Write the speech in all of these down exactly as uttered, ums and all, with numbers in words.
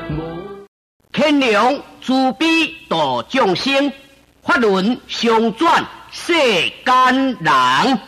天良慈悲度众生，法轮相转世间人。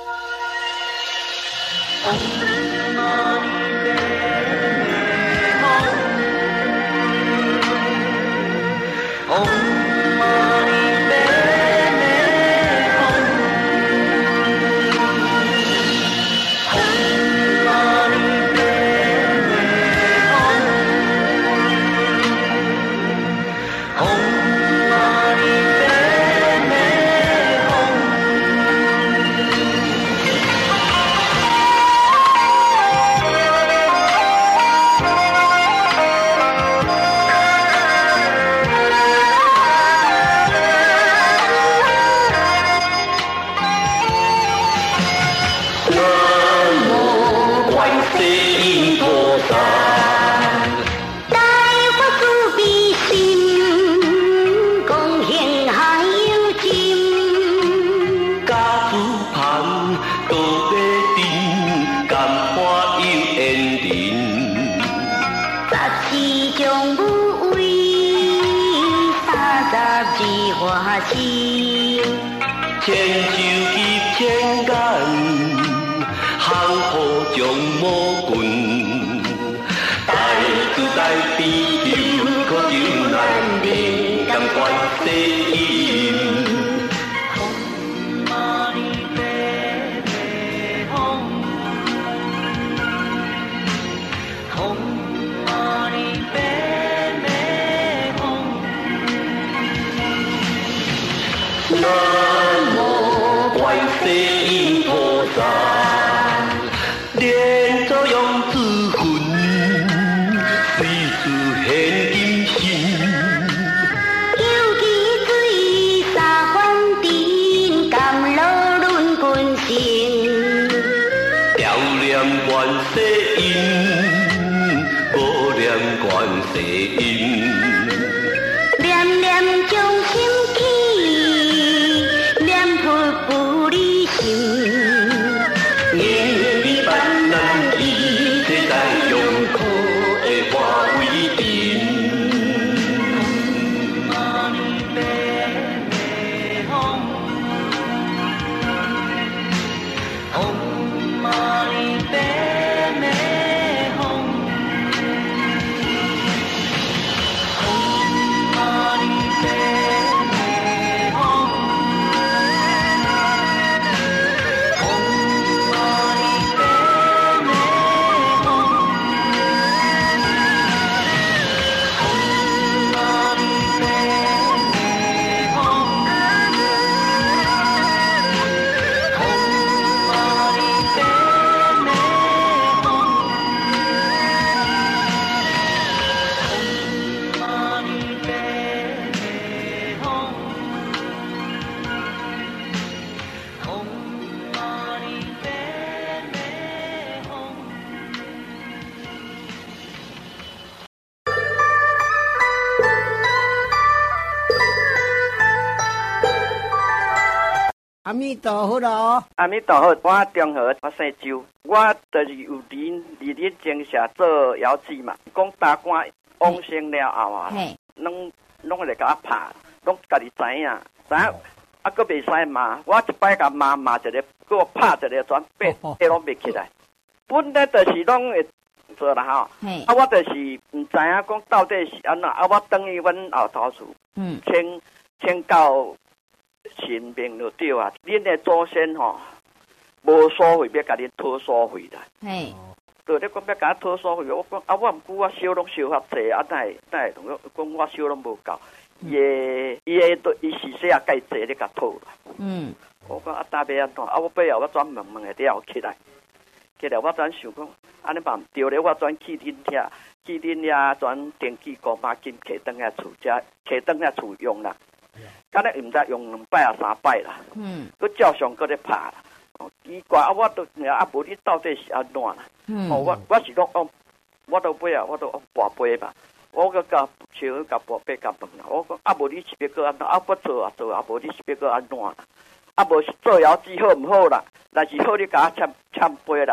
阿弥陀佛咯！ 阿弥陀佛，我中和，我姓周，我就是有恁伫恁精社做窑子嘛。讲大官往生了后啊，拢拢来甲我拍，拢家己知影，知影啊，佫袂使骂。我一摆甲骂骂一个，佫我拍一个，全八八拢袂起来。本来就是拢会做啦吼，啊，我就是毋知影讲到底是安怎，啊，我等于阮后头厝，嗯，请请到。神明就对啊！恁的祖先吼，无所谓，要甲恁讨所费啦。嘿，对，你讲要甲讨所费，我讲啊，我毋过我烧拢烧遐济，啊，但系但系同我讲我烧拢无够，伊的伊的都伊是说啊，介济你甲讨啦。嗯，我讲啊，大要安怎？啊，我背后我转问问的了起来，起来我转想讲，安尼嘛毋对咧，我转去恁遐，去恁遐转登记五百金，摕倒遐厝遮，摕倒遐厝用啦。今日唔知用两摆啊三摆啦，嗯，佮照常佮咧拍啦，哦，奇怪啊！我都啊无你到底是安怎啦？嗯，哦，我我是讲哦，我都尾啊，我都跋杯吧，我佮甲像甲跋杯甲问啦，我讲啊无你是要佮安怎？啊我做啊做啊，无你是要佮安怎啦？啊无做窑子好唔好啦？若是好你甲我签签杯啦，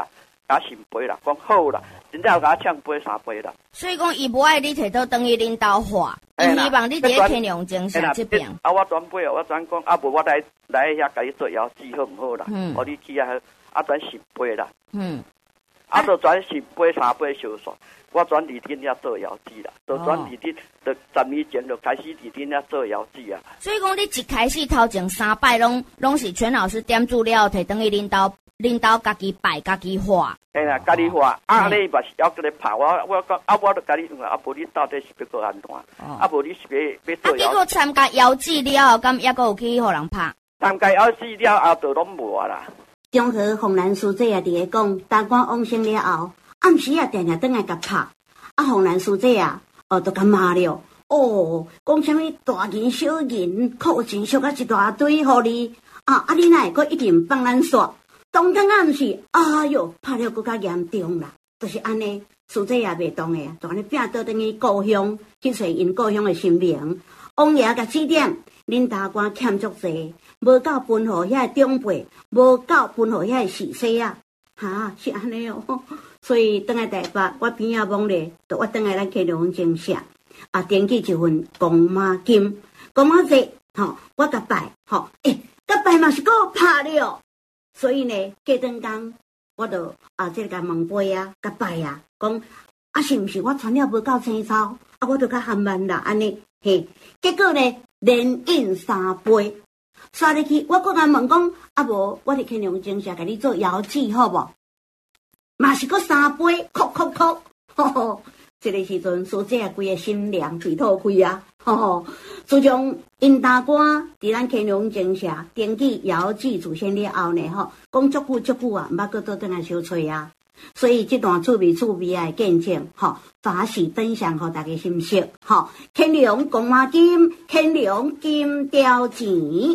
甲捎杯啦，讲好啦，真正有甲呛杯三杯啦。 所以讲，伊无爱你摕到等于恁兜花，伊希望你伫天龙精神这边。 啊，我转杯啊，我转讲啊，无我来来遐甲你做药剂好唔好啦？嗯，我你去啊，啊转捎杯啦。嗯，啊，就转捎杯三杯收煞。我转二天遐做药剂啦，就转二天，就十年前就开始二天遐做药剂啊。 所以讲，你一开始头前三摆拢拢是全老师点资料，摕等于恁兜恁兜家己摆家己画。 嘿啦，家己画，啊，你嘛是要搁咧拍，我我讲啊，我都家己用啊，啊无你到底是要做安怎？啊无你是要要做药？啊， 结果参加药剂了后，敢抑阁有去互人拍？ 参加药剂了后，就拢无啊啦。 中和洪兰师姐也伫咧讲，大官往生了后。暗时啊，定定转来甲拍，啊，洪兰师姐啊，哦，都甲骂了，哦，讲什么大银小银，扣钱收啊一大堆，互你啊，啊，你哪会阁一定帮咱煞？当天暗时，哎哟，拍了搁较严重啦，就是安尼，师姐也袂当诶啊，就安尼拼倒等于故乡去找因故乡诶神明，王爷甲指点，恁大官欠足济，无够分互遐长辈，无够分互遐士婿啊，哈，是安尼哦。所以倒来台北，我边仔望咧，就我倒来咱去龙井社，啊，登记一份公妈金，公妈节，吼，我甲拜，吼，诶，甲拜嘛是够拍了，所以呢，过阵工，我就啊，即个甲问杯啊，甲拜啊，讲啊，是毋是我传了无够青草，啊，我就较含慢啦，安尼，嘿，结果呢，连饮三杯，刷入去，我搁甲问讲，啊无，我伫去龙井社甲你做药剂好无？嘛是个三杯，哭哭哭，吼吼！这个时阵，师姐规个心凉被吐开啊，吼吼！自从因大官伫咱乾隆精社登记药剂祖先了后呢，吼，讲足久足久啊，毋捌搁倒转来相催啊。所以这段趣味趣味的见证，吼，法喜分享互大家欣赏，吼！乾隆公马金，乾隆金雕钱。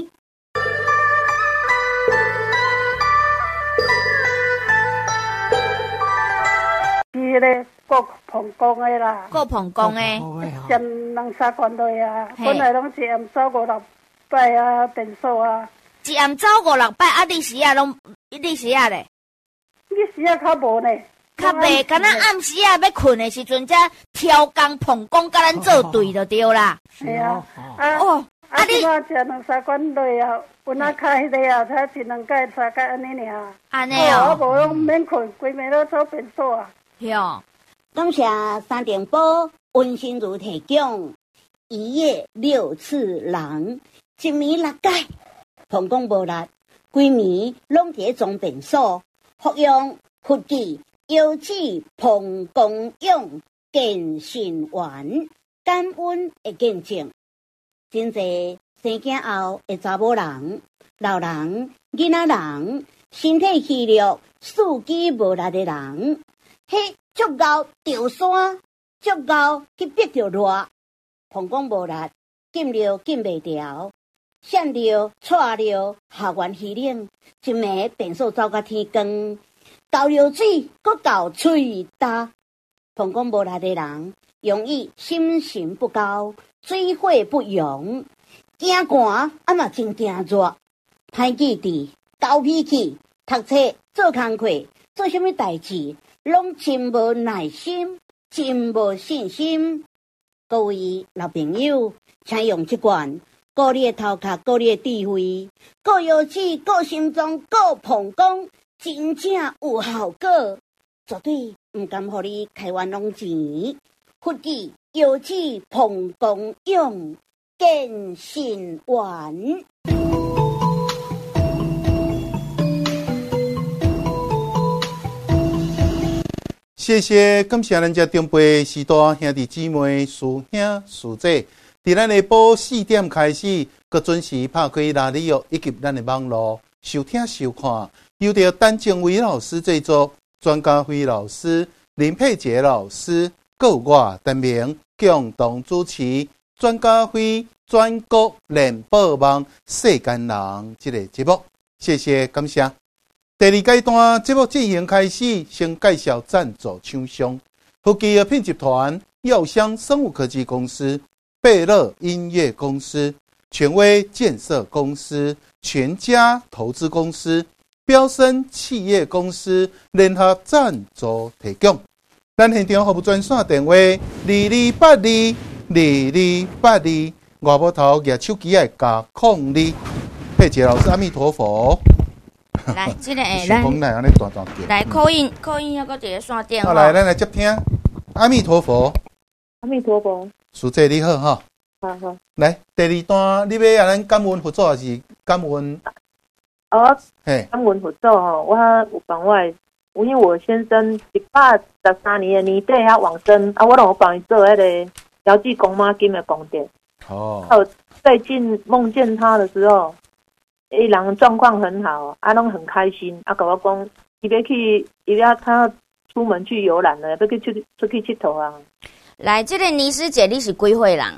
是咧，国碰工的啦， 国碰工的， 占两三关内啊。本来拢是暗走五六摆啊，电数啊。 一暗走五六摆啊，你时啊拢，你时啊咧？ 你时啊较无呢？ 较袂，敢若暗时啊要困的时阵，才挑工碰工，甲咱做对就对啦。 是啊，啊哦，啊你啊，食两三关内啊，有哪开迄个啊，才一两届三届安尼尔。 安尼哦， 我无拢免困，规暝都做便所啊。 哟， 感谢三点波温馨如提供一夜六次郎，一暝六届，碰工无力，规暝拢伫装便所，服用佛记药剂碰工用健身丸，感恩的见证。真侪生囝后的查某人、老人、囡仔人，身体虚弱、四肢无力的人。迄足够掉山，足够去逼着热，膀胱无力，禁了禁袂掉，闪了错了，下元虚冷，一暝便所走到天光，倒流水，搁倒喙焦，膀胱无力的人，容易心神不高，水火不容，惊寒啊嘛真惊热，歹记忆，高脾气，读册做工课，做啥物代志？拢真无耐心，真无信心。各位老朋友，请用这罐顾你的头壳，顾你的智慧，顾药剂，顾心脏，顾膀胱，真正有效果，绝对唔甘互你开冤枉钱。佛记药剂膀胱用健身丸。 谢谢，感谢咱遮长辈、师大兄弟姊妹、师兄师姐，伫咱下晡四点开始，佮准时拍开拉力哦，以及咱的网络收听收看，由着陈正伟老师制作，专家辉老师、林佩杰老师，佮有我陈明共同主持。专家辉全国联播网世间人这个节目，谢谢，感谢。第二阶段节目进行开始，先介绍赞助厂商：福基药品集团、药香生物科技公司、贝乐音乐公司、权威建设公司、全家投资公司、 标升企业公司联合赞助提供。咱现场服务专线电话：二二八二二二八二，外母头举手机爱加空二。佩杰老师，阿弥陀佛。 来，这个诶， 咱来安尼大大叫。 来扣印，扣印，还搁一个线电话。 好，来，咱来接听。阿弥陀佛。 阿弥陀佛。 师姐你好哈。 好好。 来，第二段你要啊咱感恩佛祖还是感恩？ 哦， 嘿， 感恩佛祖吼，我有帮我的，因为我先生一百十三年的年底遐往生，啊，我拢有帮伊做迄个遥祭公妈金的功德。 哦。 还有最近梦见他的时候，伊人状况很好，啊，拢很开心，啊，跟我讲，伊要去，伊要他出门去游览了，要去出出去佚佗啊。 来，这个倪师姐，你是几岁人？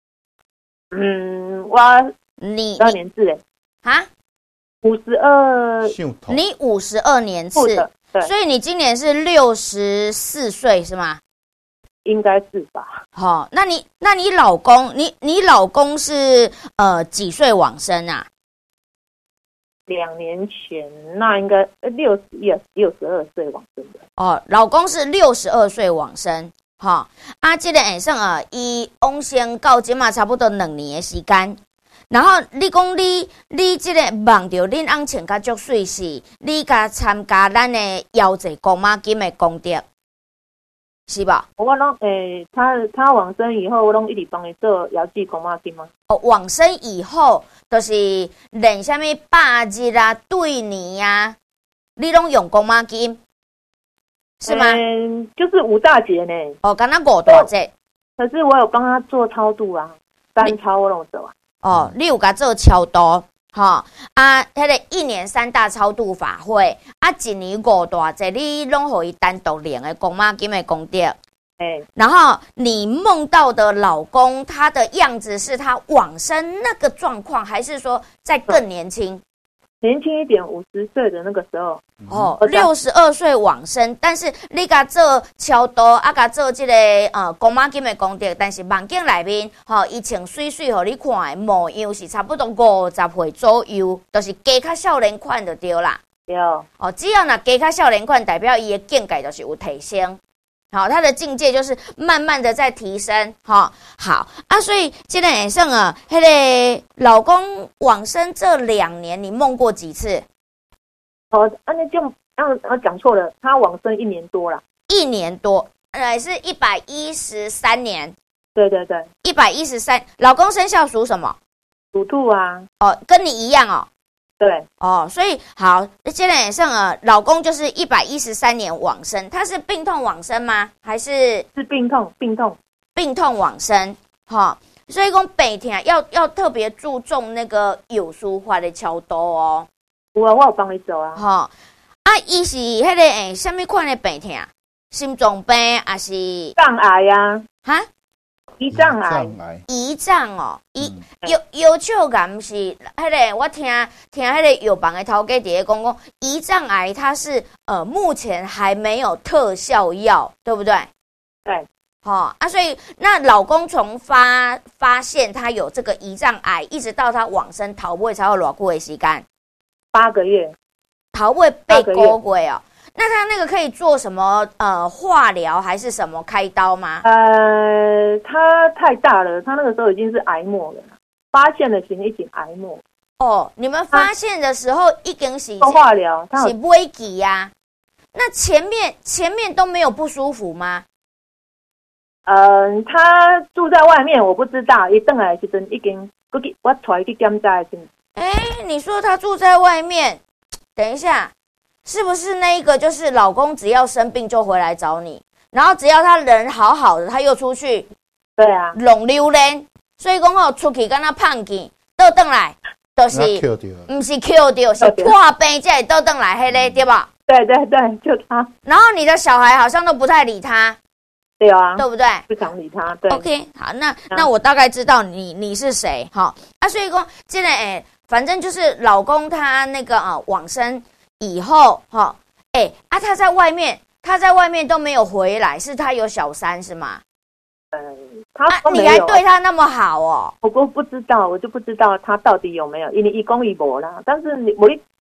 嗯，我你十二年次诶。 哈？ 五十二。 你五十二年次， 对， 所以你今年是六十四岁是吗？ 应该是吧。 好、哦，那你那你老公，你你老公是呃几岁往生啊？ 两年前，那应该六十一、六十二岁往生的。 哦，老公是六十二岁往生。哈、哦，啊，这个下算啊，伊往生到即嘛差不多两年的时间。然后你讲你你这个望到恁翁穿甲足水是，你甲参加咱的遥祭公妈金的功德，是吧？ 我拢诶，他他往生以后，我拢一直帮伊做遥祭公妈金吗？ 哦，往生以后就是连什么百日啊、对年啊，你拢用公妈金，是吗？ 嗯，就是五大节呢。 哦，敢若五大节。 可是我有帮他做超度啊，三超我拢做啊。 哦，你有甲做超度，吼、哦、啊，迄个一年三大超度法会，啊，一年五大节，你拢互伊单独领的公妈金的功德。 哎， 然后你梦到的老公，他的样子是他往生那个状况，还是说在更年轻？ 年轻一点，五十岁的那个时候。 哦，六十二岁往生，但是你甲做超度，啊，甲做这个呃公妈金的功德，但是梦境内面，吼、哦，伊穿水水，互你看的模样是差不多五十岁左右，就是加较少年款就对啦。 对。 哦，只要若加较少年款，代表伊的境界就是有提升。好，他的境界就是慢慢的在提升，哈、哦，好啊，所以这个也算啊，迄个老公往生这两年，你梦过几次？ 哦，啊，那就啊啊讲错了，他往生一年多了， 一年多，呃，是一百一十三年。 对对对， 一百一十三。老公生肖属什么？ 属兔啊。 哦，跟你一样哦。 对， 哦，所以好，现在上呃，老公就是一百一十三年往生，他是病痛往生吗？还是是病痛？病痛， 病痛往生，哈、哦，所以讲病痛要要特别注重那个有舒化的超度哦。 有啊，我有帮你做啊。 哈、哦，啊，伊是迄个诶，什么款的病痛？心脏病还是障碍呀？ 哈？ 胰脏癌， 胰脏哦，胰腰腰鞘癌是迄个，我听听迄个药房的头家伫咧讲讲，胰脏癌它是呃目前还没有特效药，对不对？ 对， 好、哦、啊，所以那老公从发发现他有这个胰脏癌，一直到他往生逃尾才有偌久的时间？ 八个月， 逃尾八个月哦。那他那个可以做什么？呃，化疗还是什么开刀吗？ 呃，他太大了，他那个时候已经是癌末了，发现的时候已经癌末。 哦，你们发现的时候已经是做化疗， 是危急呀。那前面前面都没有不舒服吗？ 嗯、呃，他住在外面，我不知道。一回来的时阵已经，我我带去检查的时候。 哎，你说他住在外面，等一下。是不是那一个就是老公只要生病就回来找你，然后只要他人好好的，他又出去， 对啊， 弄溜连，所以讲吼出去跟他胖见，倒转来就是，不是 Q 掉，是破病才会倒转来，迄个对吧？ 对对对，就他。 然后你的小孩好像都不太理他， 对啊， 对不对？ 不想理他。对 ，OK， 好，那、啊、那我大概知道你你是谁，好啊，所以讲现在哎，反正就是老公他那个啊往生。以后哈，哎、欸、啊，他在外面，他在外面都没有回来，是他有小三是吗？ 嗯，他都没有、 啊、你还对他那么好哦？ 我不不知道，我就不知道他到底有没有，因为一公一婆啦。但是你我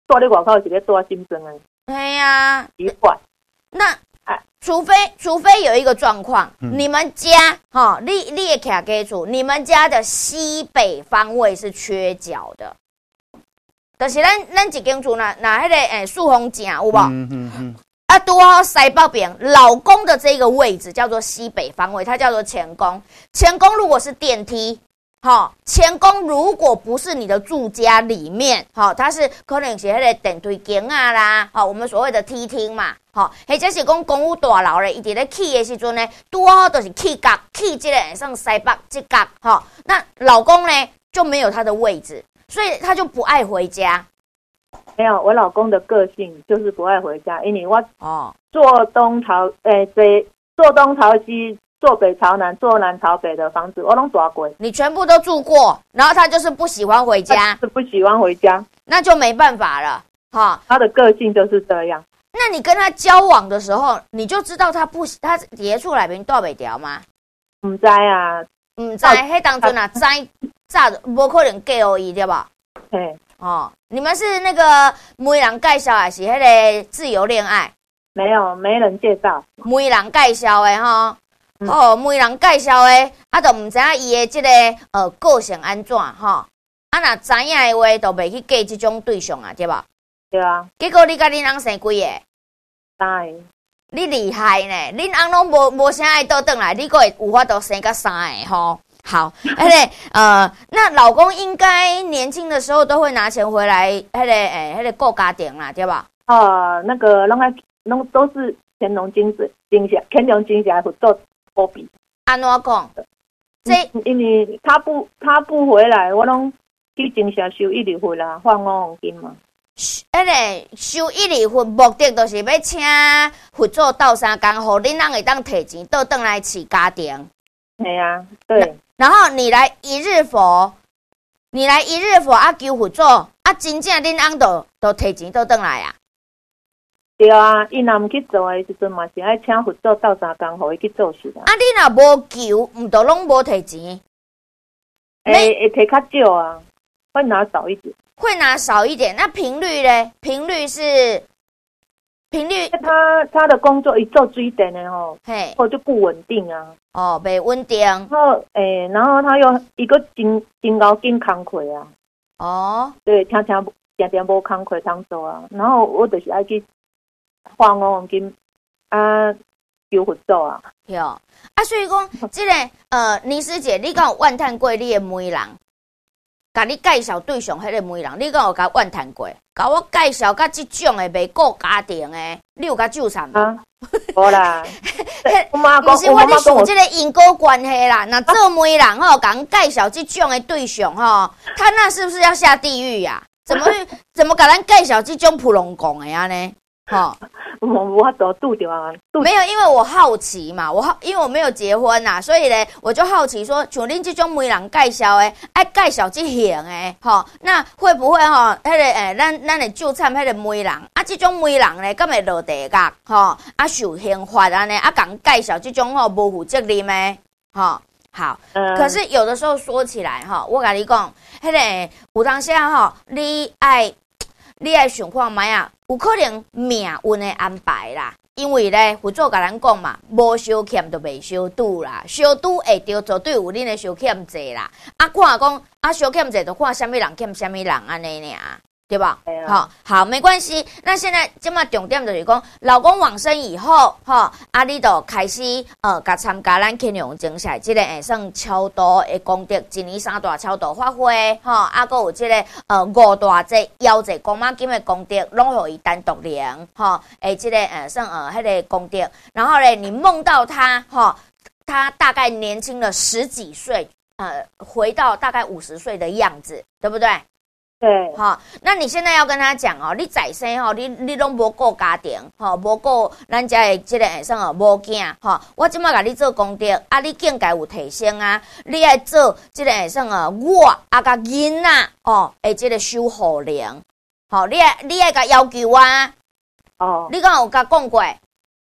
住咧外口是咧住心酸诶。 哎呀， 奇怪。 那除非除非有一个状况，嗯、你们家哈，你你也卡给主，你们家的西北方位是缺角的，就是咱咱一间厝那那迄个诶树红井有无？嗯嗯嗯。啊，拄好西北边，老公的这个位置叫做西北方位，它叫做前宫。前宫如果是电梯。好，前宫如果不是你的住家里面，好，它是可能是那个电梯间啊啦，好，我们所谓的梯厅嘛，好，或者是讲公寓大楼咧，伊伫咧起的时阵呢，拄好都是起角，起这个像西北这角，好，那老公呢就没有他的位置，所以他就不爱回家。 没有，我老公的个性就是不爱回家，因为我哦坐东朝诶，对，坐东朝西。坐北朝南，坐南朝北的房子，我都住过。 你全部都住过，然后他就是不喜欢回家， 是不喜欢回家， 那就没办法了，哈。 他的个性就是这样。 那你跟他交往的时候，你就知道他不，他爷出来边大北条吗？ 唔知啊， 唔知，迄当阵啊，知早无可能嫁予伊对吧？ 嘿， 哦，你们是那个媒人介绍还是迄个自由恋爱？ 没有，没人介绍， 媒人介绍的哈。嗯、哦，媒人介绍的，啊，都唔知影伊的即个呃个性安怎吼，啊，若知影的话，都袂去嫁即种对象啊，对吧？ 对啊。 结果你甲恁翁生几个？ 三个。 你厉害呢，恁翁拢无无啥爱倒转来，你阁会有法度生个三个吼。好，而且呃，那老公应该年轻的时候都会拿钱回来，迄、那个诶，迄、那个顾家庭啦，对吧？ 哦，那个拢爱拢都是乾隆金子金霞，乾隆金霞合作。波比， 安怎讲？这因为他不他不回来，我拢去金城收一厘份啦，换五黄金嘛。 迄个收一厘份，目的就是要请佛祖斗相共，互恁人会当摕钱倒转来饲家庭。 系啊，对。 然后你来一日佛，你来一日佛啊，求佛祖啊，真正恁翁都都摕钱倒转来啊。 对啊，伊若毋去做的时阵嘛，是爱请佛祖斗相共，互伊去做事啊。 啊，你若无求，毋都拢无摕钱？ 诶，会摕较少啊，会拿少一点。 会拿少一点，那频率咧？频率是频率。 他他的工作一做水电的吼，嘿，后就不稳定啊。 哦，袂稳定。 然后诶，然后他又一个真真高紧工课啊。 哦， 对，听听定定无工课通做啊。然后我就是爱去。花五黄金啊，求佛祖啊， 有啊，所以讲，这个呃，倪师姐，你敢有怨叹过你的媒人，甲你介绍对象迄个媒人，你敢有甲怨叹过？甲我介绍甲这种的袂顾家庭的，你有甲纠缠吗？ 无啦， 我妈讲，不是我咧想这个因果关系啦。那做媒人吼，甲人介绍这种的对象吼，他那是不是要下地狱呀、啊？怎么怎么甲咱介绍这种普龙讲的呀呢？好， 我我走度掉啊， 没有，因为我好奇嘛，我好，因为我没有结婚呐，所以呢，我就好奇说，像恁这种媒人介绍的，爱介绍这型的，吼，那会不会吼，迄、那个诶，咱咱的就参迄个媒人啊，这种媒人呢，敢会落地狱，吼，啊受刑罚安尼，啊，讲介绍这种吼无负责任的，吼，好，嗯、可是有的时候说起来哈，我跟你讲，迄、那个有当时吼，你爱。你爱想看卖啊，有可能命运的安排啦，因为咧，佛祖甲咱讲嘛，无相欠就袂相拄啦，相拄会着绝对有恁的相欠债啦。啊，看讲啊，相欠债就看什么人欠什么人安尼尔，对吧？好、啊，好，没关系。那现在这么重点就是讲，老公往生以后，哈，啊，你就开始呃，甲参加咱乾隆正赛这个会算超度的功德，一年三大超度法会，哈，啊，搁有这个呃五大这夭折公妈金的功德，拢互伊单独领，哈，诶，这个呃算呃迄个功德。然后咧，你梦到他，哈，他大概年轻了十几岁，呃，回到大概五十岁的样子，对不对？ 对， 好，那你现在要跟他讲哦，你在生哦，你你拢无顾家庭，吼，无顾咱家的这个下生哦，无囝，吼，我即马甲你做功德，啊，你境界有提升啊，你爱做这个下生哦，我啊甲囡仔哦，诶，这个守护灵，好，你爱你爱甲要求啊，哦，你敢有甲讲过？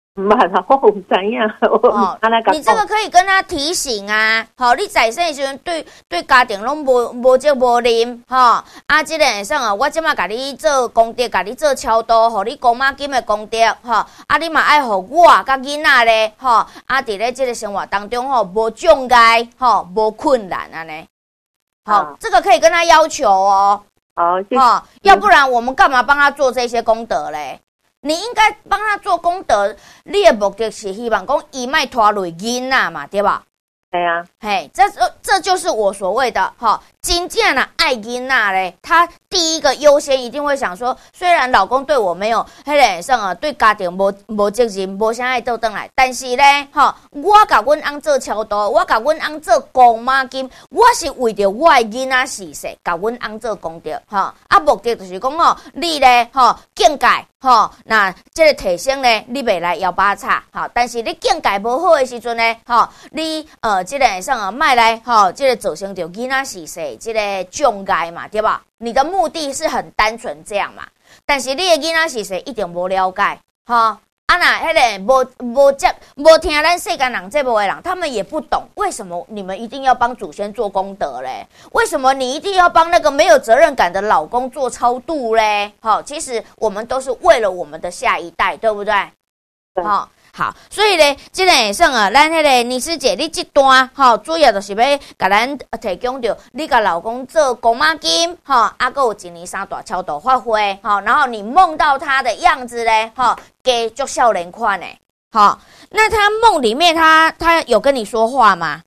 唔捌啦，我唔知影。 哦，你这个可以跟他提醒啊。好、哦，你在生的时阵对对家庭拢无无责无任，哈、哦。啊，这个会算啊，我即马甲你做功德，甲你做超度，互你公妈金的功德，哈、哦。啊，你嘛爱互我甲囡仔咧，哈、哦。啊，伫咧这个生活当中吼，无障碍，吼，无困难安尼。好、哦，这个可以跟他要求哦。 好，谢谢。 哦，要不然我们干嘛帮他做这些功德嘞？你应该帮他做功德，你的目的是希望讲伊莫拖累囡仔嘛，对吧？ 对啊， 嘿，这这就是我所谓的哈，真正的爱囡仔嘞，他第一个优先一定会想说，虽然老公对我没有迄个上啊，对家庭无无责任，无啥爱倒转来，但是咧，哈，我甲阮翁做超度，我甲阮翁做公妈金，我是为着我的囡仔死世，甲阮翁做功德，哈，啊，目的就是讲哦，你咧，哈，境界。吼，那这个提升呢，你袂来摇把叉，好，但是你境界无好的时阵呢，吼，你呃，这个会上啊，卖来吼，这个造成着囡仔死世，这个障碍嘛，对吧？你的目的是很单纯这样嘛，但是你的囡仔死世一定无了解，吼。啊那迄个无无接无听咱世间人这部的人，他们也不懂为什么你们一定要帮祖先做功德嘞？为什么你一定要帮那个没有责任感的老公做超度嘞？好，其实我们都是为了我们的下一代，对不对？好。好，所以咧，即个会算啊，咱迄个妮师姐，你这段吼，主要就是要甲咱提供着你甲老公做公妈金，吼，啊，还有一年三大超度发挥，吼，然后你梦到他的样子咧，吼，给足少年款诶，好，那他梦里面他他有跟你说话吗？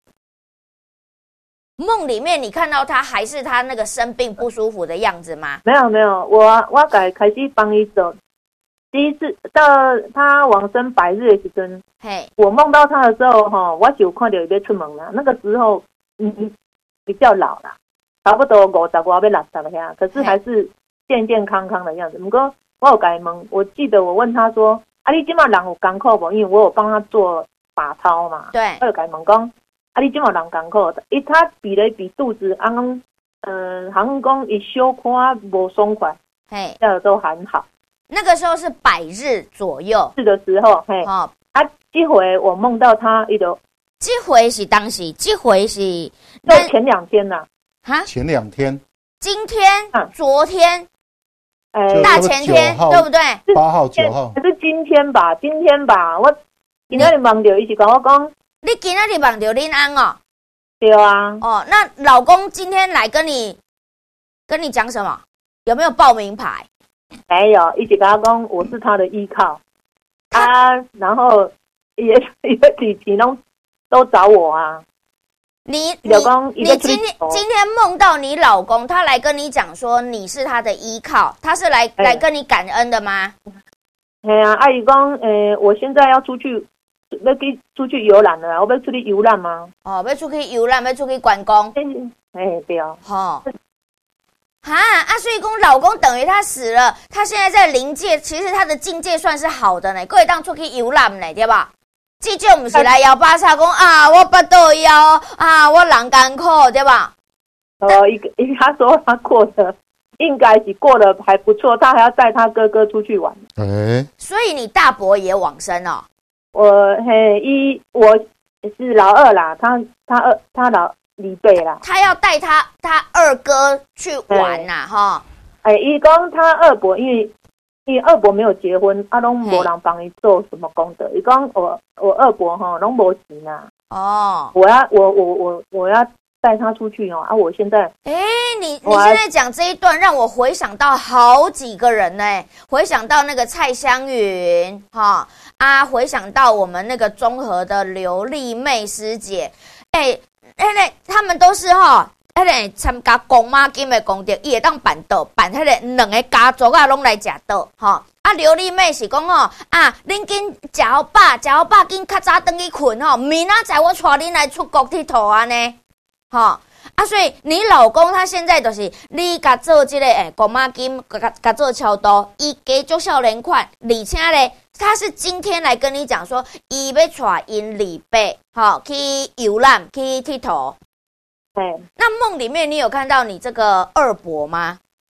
梦里面你看到他还是他那个生病不舒服的样子吗？ 没有没有，我我改开始帮伊做。第一次到他往生百日的时阵，嘿，我梦到他的时候，哈，我就有看到伊要出门了。那个时候，嗯嗯，比较老了，差不多五十外要六十了呀，可是还是健健康康的样子。不过我有改问，我记得我问他说：“啊，你今嘛人有艰苦不？”因为我有帮他做法操嘛，对，我有改问讲：“啊，你今嘛人艰苦？”伊他比了比肚子，刚刚嗯，好像讲伊小可无爽快，嘿，这都还好。 那个时候是百日左右， 是的时候，嘿，哦，啊，这回我梦到他，伊就， 这回是当时，这回是就前两天呐， 哈，前两天， 今天、啊、昨天，呃，大前天，对不对？ 八号、九号， 还是今天吧？今天吧，我今仔日梦到，伊是跟我讲， 你今仔日梦到恁翁哦， 对啊， 哦，那老公今天来跟你跟你讲什么？有没有报名牌？ 没有，一直跟他讲我是他的依靠啊，然后也也几集都都找我啊。 你你你今天今天梦到你老公，他来跟你讲说你是他的依靠，他是来、欸、来跟你感恩的吗？ 哎呀、啊，阿姨讲，诶，我现在要出去，要去出去游览了，我要出去游览吗？ 哦，要出去游览，要出去观光。 哎、欸，对啊， 好、哦。哈啊，所以讲老公等于他死了，他现在在灵界，其实他的境界算是好的呢，可以当出去游览呢，对吧？这就不是来摇巴萨讲啊，我不倒腰啊，我人艰苦，对吧？ 呃，一个他说他过得应该是过得还不错，他还要带他哥哥出去玩。 哎、欸， 所以你大伯也往生哦？ 我嘿一我是老二啦，他他二他老。李贝啦， 他要带他他二哥去玩呐、啊，哈、 欸。哎，伊讲他二伯，因为因为二伯没有结婚，啊，拢无人帮伊做什么功德。伊讲我我二伯哈，拢无钱呐。哦，我要我我我我要带他出去哦。啊，我现在， 哎、欸，你你现在讲这一段，让我回想到好几个人呢、欸，回想到那个蔡湘云哈啊，回想到我们那个中和的刘丽妹师姐，哎、欸。迄个他们都是吼，迄个参加公妈金的功德，伊会当办桌，办迄个两个家族啊，拢来食桌，吼。啊，刘丽妹是讲吼，啊，恁紧食好饱，食好饱，紧较早转去困吼，明仔载我带恁来出国佚佗安尼，吼。啊，所以你老公他现在就是你甲做这个诶公妈金，甲甲做超度，伊加足少年款，而且咧。他是今天来跟你讲说，伊要带因李贝，好去游览，去佚佗。 对， 那梦里面你有看到你这个二伯吗？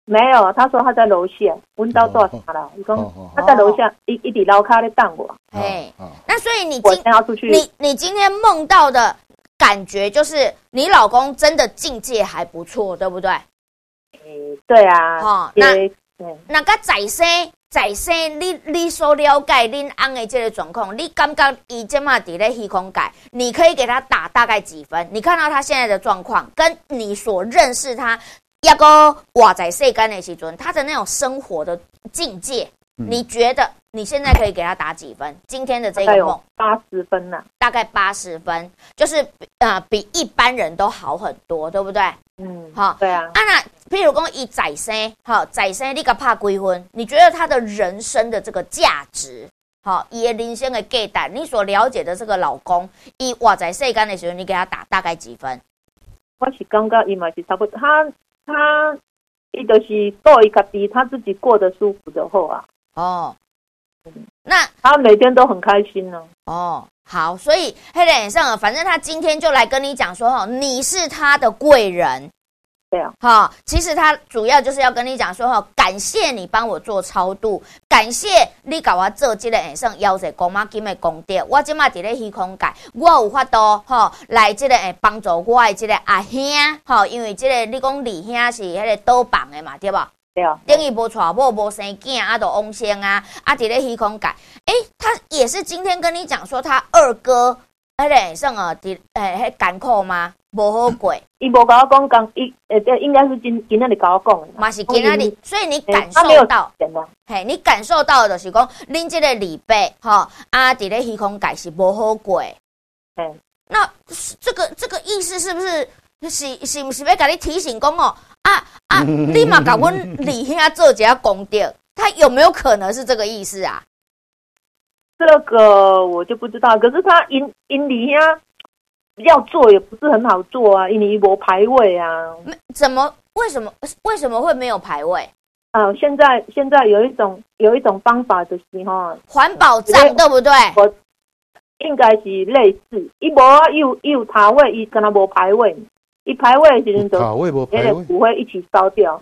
没有，他说他在楼下，闻到多少了？你讲他在楼下，一一直楼卡在等我。 哎，那所以你今天要出去， 你你今天梦到的感觉就是你老公真的境界还不错，对不对？ 嗯，对啊。 哦，那那个在生在生，你你所了解恁翁的这个状况，你感觉伊这嘛伫咧虚空界，你可以给他打大概几分？你看到他现在的状况，跟你所认识他。一个活在世间的时阵，他的那种生活的境界，嗯、你觉得你现在可以给他打几分？今天的这个梦， 八十分呐、啊， 大概八十分，就是呃比一般人都好很多，对不对？ 嗯， 好， 对啊。 啊那譬如讲以在生，好在生你个怕几分？你觉得他的人生的这个价值，好，伊的人生的价值，你所了解的这个老公，以活在世间的时候，你给他打大概几分？ 我是感觉伊嘛是差不多，他。他伊就是做一个比他自己过得舒服就好啊。 哦，那他每天都很开心呢、 啊。哦，好，所以黑脸上，反正他今天就来跟你讲说，哈，你是他的贵人。 对啊， 哈，其实他主要就是要跟你讲说，哈，感谢你帮我做超度，感谢你给我做这个下上邀请公妈金的功德，我今嘛伫咧虚空界，我有法度哈来这个诶帮助我的这个阿兄，哈，因为这个你讲二兄是迄个倒房的嘛，对不？ 对啊， 等于无娶某无生囝，啊，都往生啊，啊，伫咧虚空界，诶，他也是今天跟你讲说他二哥。迄个算哦，伫诶，迄艰苦吗？无好过。 伊无甲我讲讲，伊诶，应该是今今仔日甲我讲的。 嘛是今仔日，所以你感受到，嘿，你感受到的就是讲，恁这个李辈吼，啊，伫咧虚空界是无好过。 嗯， 那这个这个意思是不是是是不是要甲你提醒讲哦？啊啊，你嘛甲阮二兄做一下功德，他有没有可能是这个意思啊？ 这个我就不知道，可是他因因你呀要做也不是很好做啊，因为没排位啊。 怎么？为什么？为什么会没有排位？ 啊，现在现在有一种有一种方法就是哈， 环保站对不对？ 我应该是类似，伊无啊有有塔位，伊跟他无排位，伊排位的时阵就塔位无排位， 骨灰一起烧掉。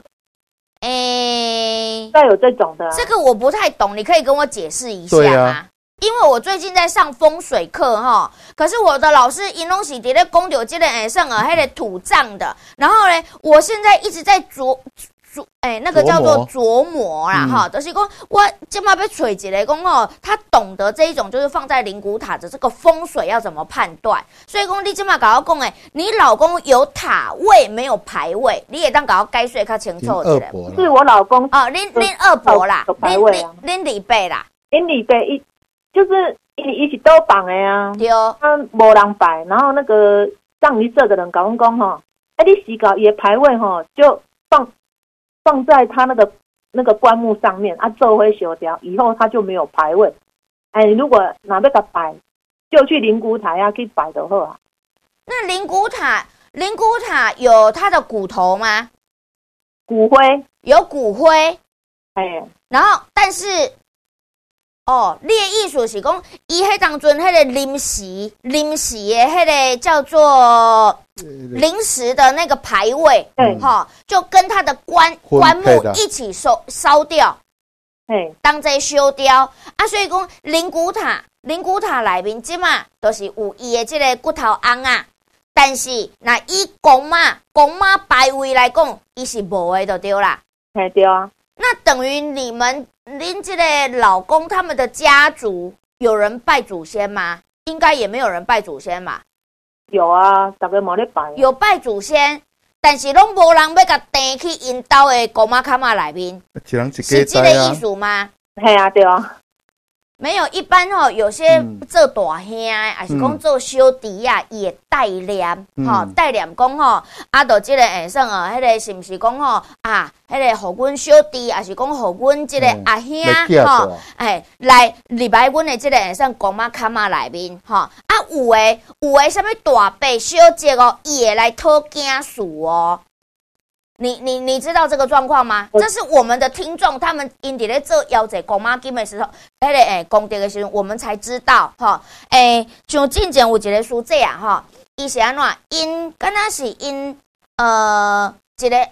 诶， 再有这种的、啊， 这个我不太懂，你可以跟我解释一下吗？ 啊因为我最近在上风水课哈，可是我的老师因拢是伫咧讲到这个诶上啊，迄个土葬的，然后呢，我现在一直在琢琢诶，那个叫做琢磨啦哈，就是讲我今嘛要找一个讲哦，他懂得这一种就是放在灵骨塔的这个风水要怎么判断，所以讲你今嘛甲我讲诶，你老公有塔位没有牌位，你也当甲我解说较清楚一点。 是我老公哦，恁恁二伯啦，恁恁恁李伯啦， 恁李伯一。就是伊伊是倒房的啊， 对， 他无人摆，然后那个葬仪社的人跟我讲吼，哎，你洗稿也牌位吼，就放放在他那个那个棺木上面啊，做灰修掉，以后他就没有牌位。哎，如果哪要个摆，就去灵骨塔呀去摆的好啊。 那灵骨塔，灵骨塔有他的骨头吗？ 骨灰有骨灰， 哎， 然后但是。哦，你的意思是讲，伊迄当阵迄个临时临时的迄个叫做临时的那个牌位， 对， 哈、哦，就跟他的棺棺木一起烧烧掉， 嘿， 当在烧掉啊，所以讲灵骨塔灵骨塔内面即嘛都是有伊的这个骨头甕啊，但是那以公妈公妈牌位来讲，伊是无的就对啦， 嘿对啊， 那等于你们。恁这个老公他们的家族有人拜祖先吗？应该也没有人拜祖先嘛。 有啊，大家冇咧拜。 有拜祖先，但是拢无人要甲掟去因兜的古马卡马内面，是这个意思吗？ 系啊，对啊。 没有，一般哦，有些做大兄，还是讲做小弟啊，伊会代念，吼代念讲吼，啊，到即个下算哦，迄个是毋是讲吼啊，迄个互阮小弟，还是讲互阮即个阿兄吼，哎，来入来阮的即个下算公妈卡妈内面，吼啊，有诶有诶，啥物大伯小姐哦，伊会来讨囝婿哦。你你你知道这个状况吗？这是我们的听众，他们因伫咧做邀请公妈金的时候，迄个诶功德的时候，我们才知道哈。诶，像之前有一个书这样哈，伊是安怎？因敢若是因呃一个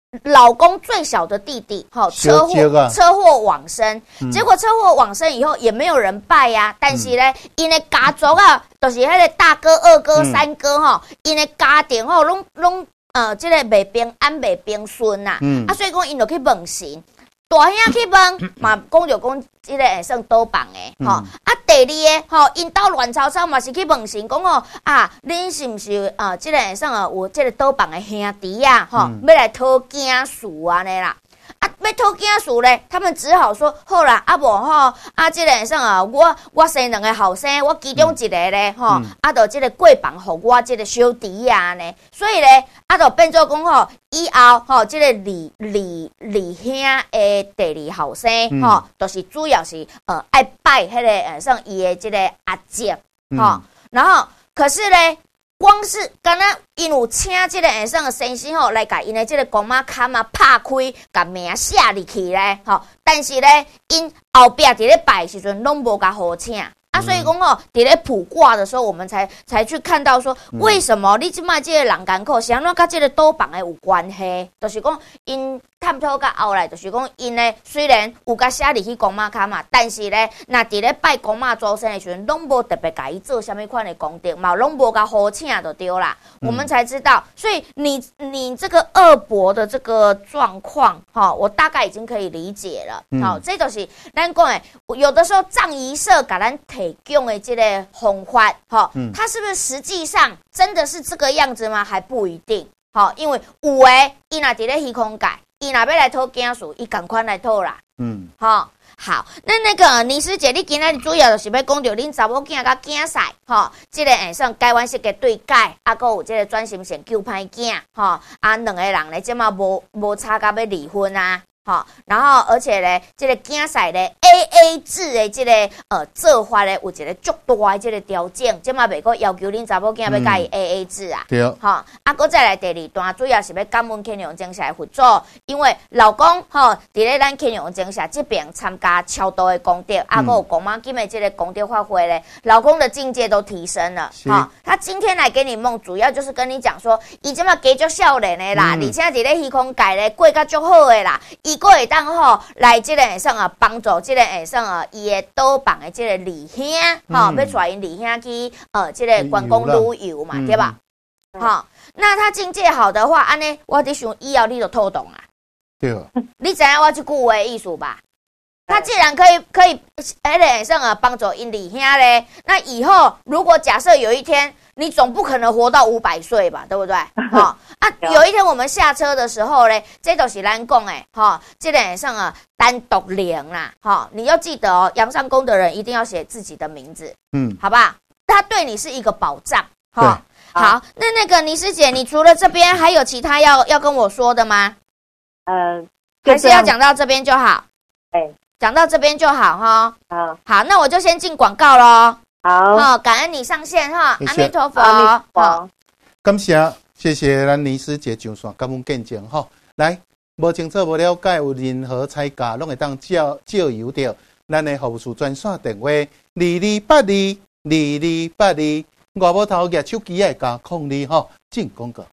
老公最小的弟弟，哈、哦，车祸、啊、车祸往生、嗯，结果车祸往生以后也没有人拜呀、啊，但是呢，因、嗯、的家族啊，就是迄个大哥、二哥、嗯、三哥哈，因的家庭吼，拢拢呃，即、這個未平安、未平順呐，嗯，啊，所以講因就去問神。大兄去問嘛，講就講，即個會算倒放誒，吼、嗯。啊，第二個吼，因兜亂吵吵嘛是去問神，講吼啊，恁是毋是啊？即、這個會算啊，有即個倒放誒兄弟啊，吼、嗯，要來討囝婿安尼啦。啊，要討囝婿咧，他們只好說好啦，啊無吼，啊，即、這個會算啊，我我生兩個後生，我其中一個咧，吼、嗯，啊，就即個過放互我即個小弟啊呢，所以咧，啊，就變做講吼。以後吼，即、這個二二二兄誒第二後生吼、嗯，就是主要是呃愛拜迄、那個呃像伊誒即個阿姐吼、嗯，然後可是咧，光是敢若因有請即個誒像個先生吼來甲因誒即個公媽坎啊拍開，甲名寫入去咧吼，但是咧因後壁佇咧拜時陣攏無甲好請。啊，所以講哦，佇咧卜卦的時候，我們才才去看到說，為什麼你即賣這個人艱苦，是安怎甲這個倒放的有關係？就是講因探討到後來，就是講因呢雖然有甲寫入去公媽卡嘛，但是咧，那佇咧拜公媽祖先的時陣，攏無特別甲伊做啥物款的功德嘛，攏無甲好請就對啦。我們才知道，所以你你這個二伯的這個狀況，哈，我大概已經可以理解了。好、嗯，這就是咱講的，有的時候葬儀社甲咱提供的這個方法，哈，它是不是實際上真的是這個樣子嗎？還不一定，好，因為有誒，伊若佇咧虛空界，伊若要來討囝婿，伊趕快來討啦，嗯，好，好，那那個倪師姐，你今日主要就是要講到恁查某囝甲囝婿，哈，這個誒算台灣式嘅對解，啊，閣有這個專心線救歹囝，哈，啊，兩個人咧，即馬無無差甲要離婚啊。好，然後而且咧，這個競賽咧 A A 制的這個呃做法咧，有一個足大的這個條件，即嘛袂個要求恁查某囝要甲伊 A A 制啊。對。好，啊，閣再來第二段，主要是要感恩慶陽精社的合作，因為老公吼，佇咧咱慶陽精社這邊參加超多的功德，啊，閣有公媽金的這個功德發揮咧，老公的境界都提升了。好，他今天來給你夢，主要就是跟你講說，伊即嘛加足少年的啦，嗯、而且佇咧虛空界咧過甲足好的啦。伊個會當吼來這個會上啊幫助這個會上啊伊個倒放的這個離兄吼，要帶因離兄去呃這個觀光旅遊嘛，對吧？好，那他境界好的話，安尼我得想以後你就透懂啊。對啊。你知影我這句話的意思吧？他既然可以可以迄個會上啊幫助因離兄咧，那以後如果假設有一天。你總不可能活到五百歲吧，對不對？哈啊，有一天我們下車的時候呢，這都是咱講誒，哈，這點上啊單獨領啦，哈，你要記得哦，陽上宮的人一定要寫自己的名字，嗯，好吧？他對你是一個保障，哈。好，那那個倪師姐，你除了這邊還有其他要要跟我說的嗎？呃，還是要講到這邊就好？哎，講到這邊就好哈。好，好，那我就先進廣告咯。好，哦，感恩你上線哈，阿彌陀佛，好， 感謝，謝謝咱倪師姐上線，感恩見證哈。來，無清楚無了解，有任何彩價，攏會當照照遊到咱的服務處專線電話二二八二二二八二，外母頭舉手機愛加控你哈，進廣告。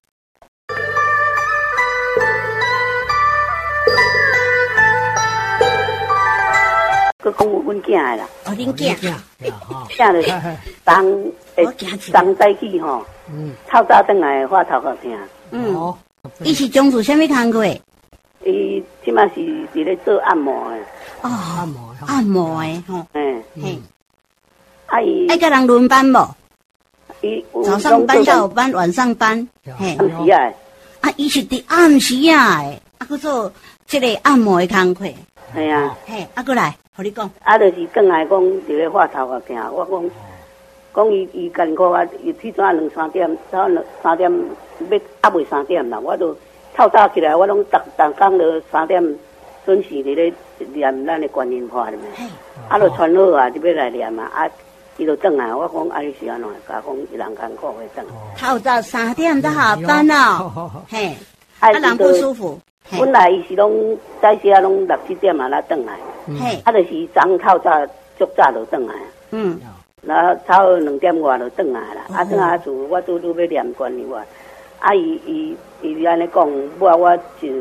佮講有阮囝的啦， 哦，恁囝， 囝就是當誒當早起吼，透早轉來話頭殼聽。 嗯，伊是從事啥物工課？ 伊即馬是佇咧做按摩的。 哦，按摩，按摩的吼。 嗯， 嘿。 啊伊愛甲人輪班無？ 伊早上班、下午班、晚上班。 嘿。暗時啊。 啊，伊是佇暗時啊的，啊，佮做即個按摩的工課。 係啊。 嘿，啊，過來。和你講， 啊，就是轉來講，佇咧話頭殼聽。我講，講伊伊艱苦啊，伊起早兩三點，早兩三點要還未三點啦，我就透早起來，我攏逐逐工就三點準時佇咧念咱的觀音話咧。啊，就傳好啊，就要來念啊，啊，伊就轉來，我講啊，你是安怎？甲講伊人艱苦會轉。 透早三點才下班哦，嘿，啊，人不舒服。 本來伊是攏早時啊，攏六七點啊，來轉來。嘿，啊，就是昨透早足早就轉來。嗯，然後差不多兩點外就轉來啦。啊，轉來厝我拄拄要念觀音話，啊，伊伊伊安尼講，我我就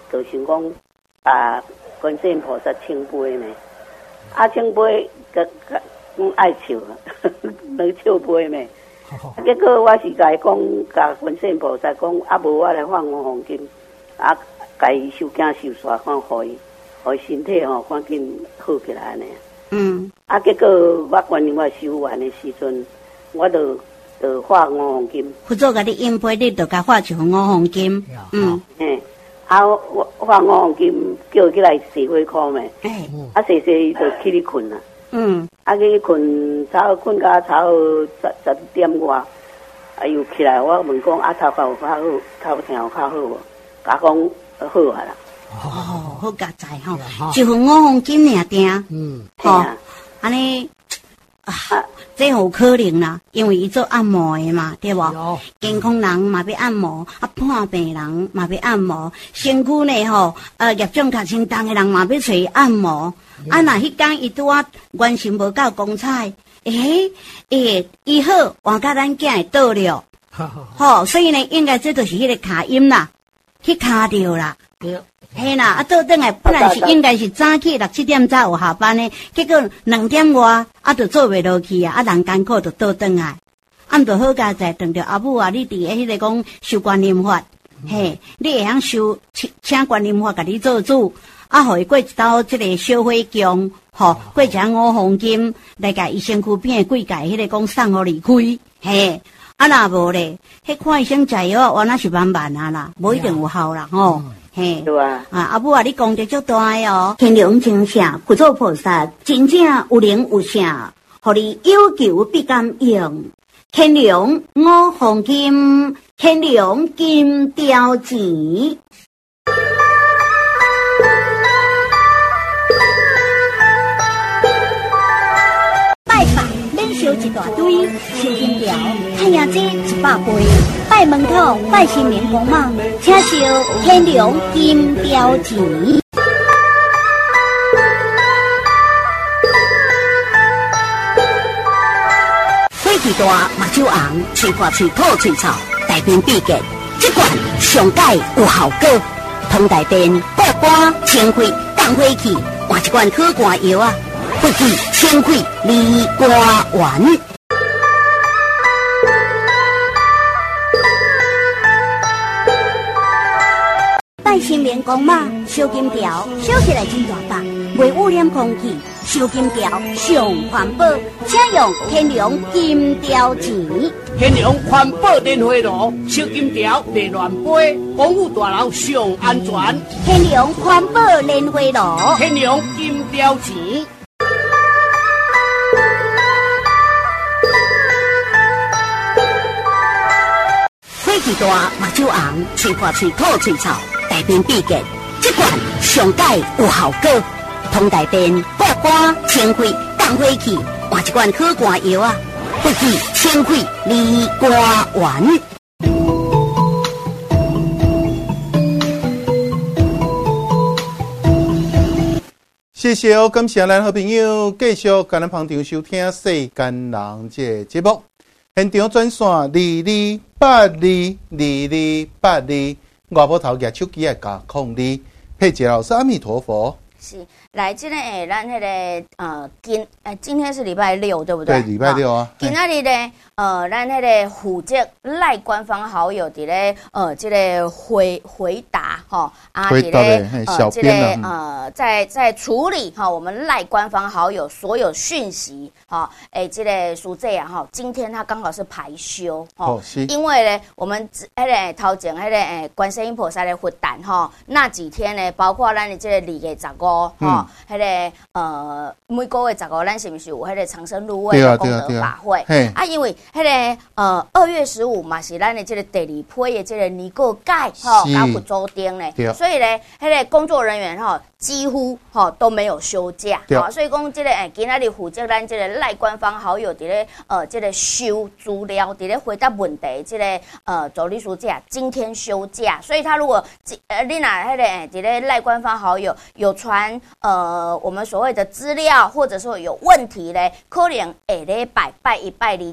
就想讲把观世音菩萨请杯呢，啊请杯个个讲爱笑，来笑杯呢。结果我是甲伊讲，甲观世音菩萨讲，啊无我来换五黄金，啊，甲伊收惊收煞，看互伊，互伊身体吼赶紧好起来安尼。 嗯。啊， 结果我观念我修完的时阵，我就就画五黄金。 佛祖甲你引杯，你就甲画一份五黄金。嗯。 嘿，啊，我画五黄金，叫起来洗火裤咩？ 哎。 啊，洗洗就起去困啦。 嗯， 啊，去困，差困到差十十点外，啊又起来，我问讲啊头壳有较好，头疼有较好无？甲讲好啊啦。 哦，好佳哉吼，一份五黄金尔定， 嗯， 吼，安尼啊，这有可能啦，因为伊做按摩的嘛，对无？健康人嘛要按摩，啊，患病人嘛要按摩，身躯呢吼，呃，业障较轻重的人嘛要找伊按摩。啊，若迄天伊拄啊元神无够光彩，诶、欸，诶，伊好换甲咱囝会倒了，吼，所以呢，应该这就是迄个卡音啦，去卡掉啦，对，嘿啦，啊倒转来本来是应该是早起六七点早有下班呢，结果两点外啊就做袂落去啊，啊人艰苦就倒转来，啊毋着好佳哉，等着阿母啊，你伫迄个讲修观音法，嘿，你会晓修请观音法甲你做主。啊，互伊过一道即个小火供，吼，过一下五黄金来甲伊身躯边柜盖迄个讲送互离开，嘿，啊若无咧，迄看医生食药，我那是慢慢啊啦，无一定有效啦，吼，嘿， 对啊， 啊阿母啊，你功德足大诶哦，天龙真圣，佛祖菩萨真正有灵有圣，互你有求必感应，天龙五黄金，天龙金雕钱。拜拜，免烧一大堆，烧金条，太阳节一百杯。拜门口，拜新年光芒，请烧天龙金雕钱。火气大，目睭红，吹破吹吐吹臭，大便闭结，这款上解有效果，通大便、过肝、清气、降火气，换一罐好肝药啊！火气、清气、离肝丸。拜新年光嘛，烧金条，烧起来真大把，袂污染空气。烧金条上环保，请用天龙金条钱。 天龙环保电火炉，烧金条袂乱飞，公务大楼上安全。 天龙环保莲花炉， 天龙金条钱。 火气大，目睭红，吹破吹吐吹臭，大便闭结，这款上解有效果，通大便、过肝、清气、降火气，换一罐好肝药啊！火气、清气、离肝丸。 谢谢哦，感谢咱好朋友继续跟咱旁场收听《世间人》这个节目。现场转线二二八二二二八二，外婆头举手机来甲控你。佩姐老师，阿弥陀佛。 是，来，今天诶，咱迄个呃，今呃，今天是礼拜六，对不对？ 对，礼拜六啊。 今仔日咧，呃，咱迄个虎籍赖官方好友伫咧，呃，这个回回答哈，啊，伫咧呃，这个呃，在在处理哈，我们赖官方好友所有讯息哈，诶，这个书记啊哈，今天他刚好是排休哈，因为咧，我们迄个头前迄个诶，观世音菩萨的佛诞哈，那几天呢，包括咱的这个二月十五。吼，迄、那个呃，每个月十五，咱是毋是有迄个长生入位的功德法会？啊, 啊，因为迄、那个呃二月十五嘛是咱的这个第二批的这个年过节吼，甲佛祖顶咧，所以咧，迄、那个工作人员吼几乎吼都没有休假，啊，所以讲这个诶，今仔日负责咱这个赖官方好友伫咧呃这个收资料，伫咧回答问题，这个呃助理书记啊，今天休假，所以他如果呃你若迄个诶伫咧赖官方好友有传。呃，我们所谓的资料，或者说有问题嘞，可能下礼拜拜一拜二再甲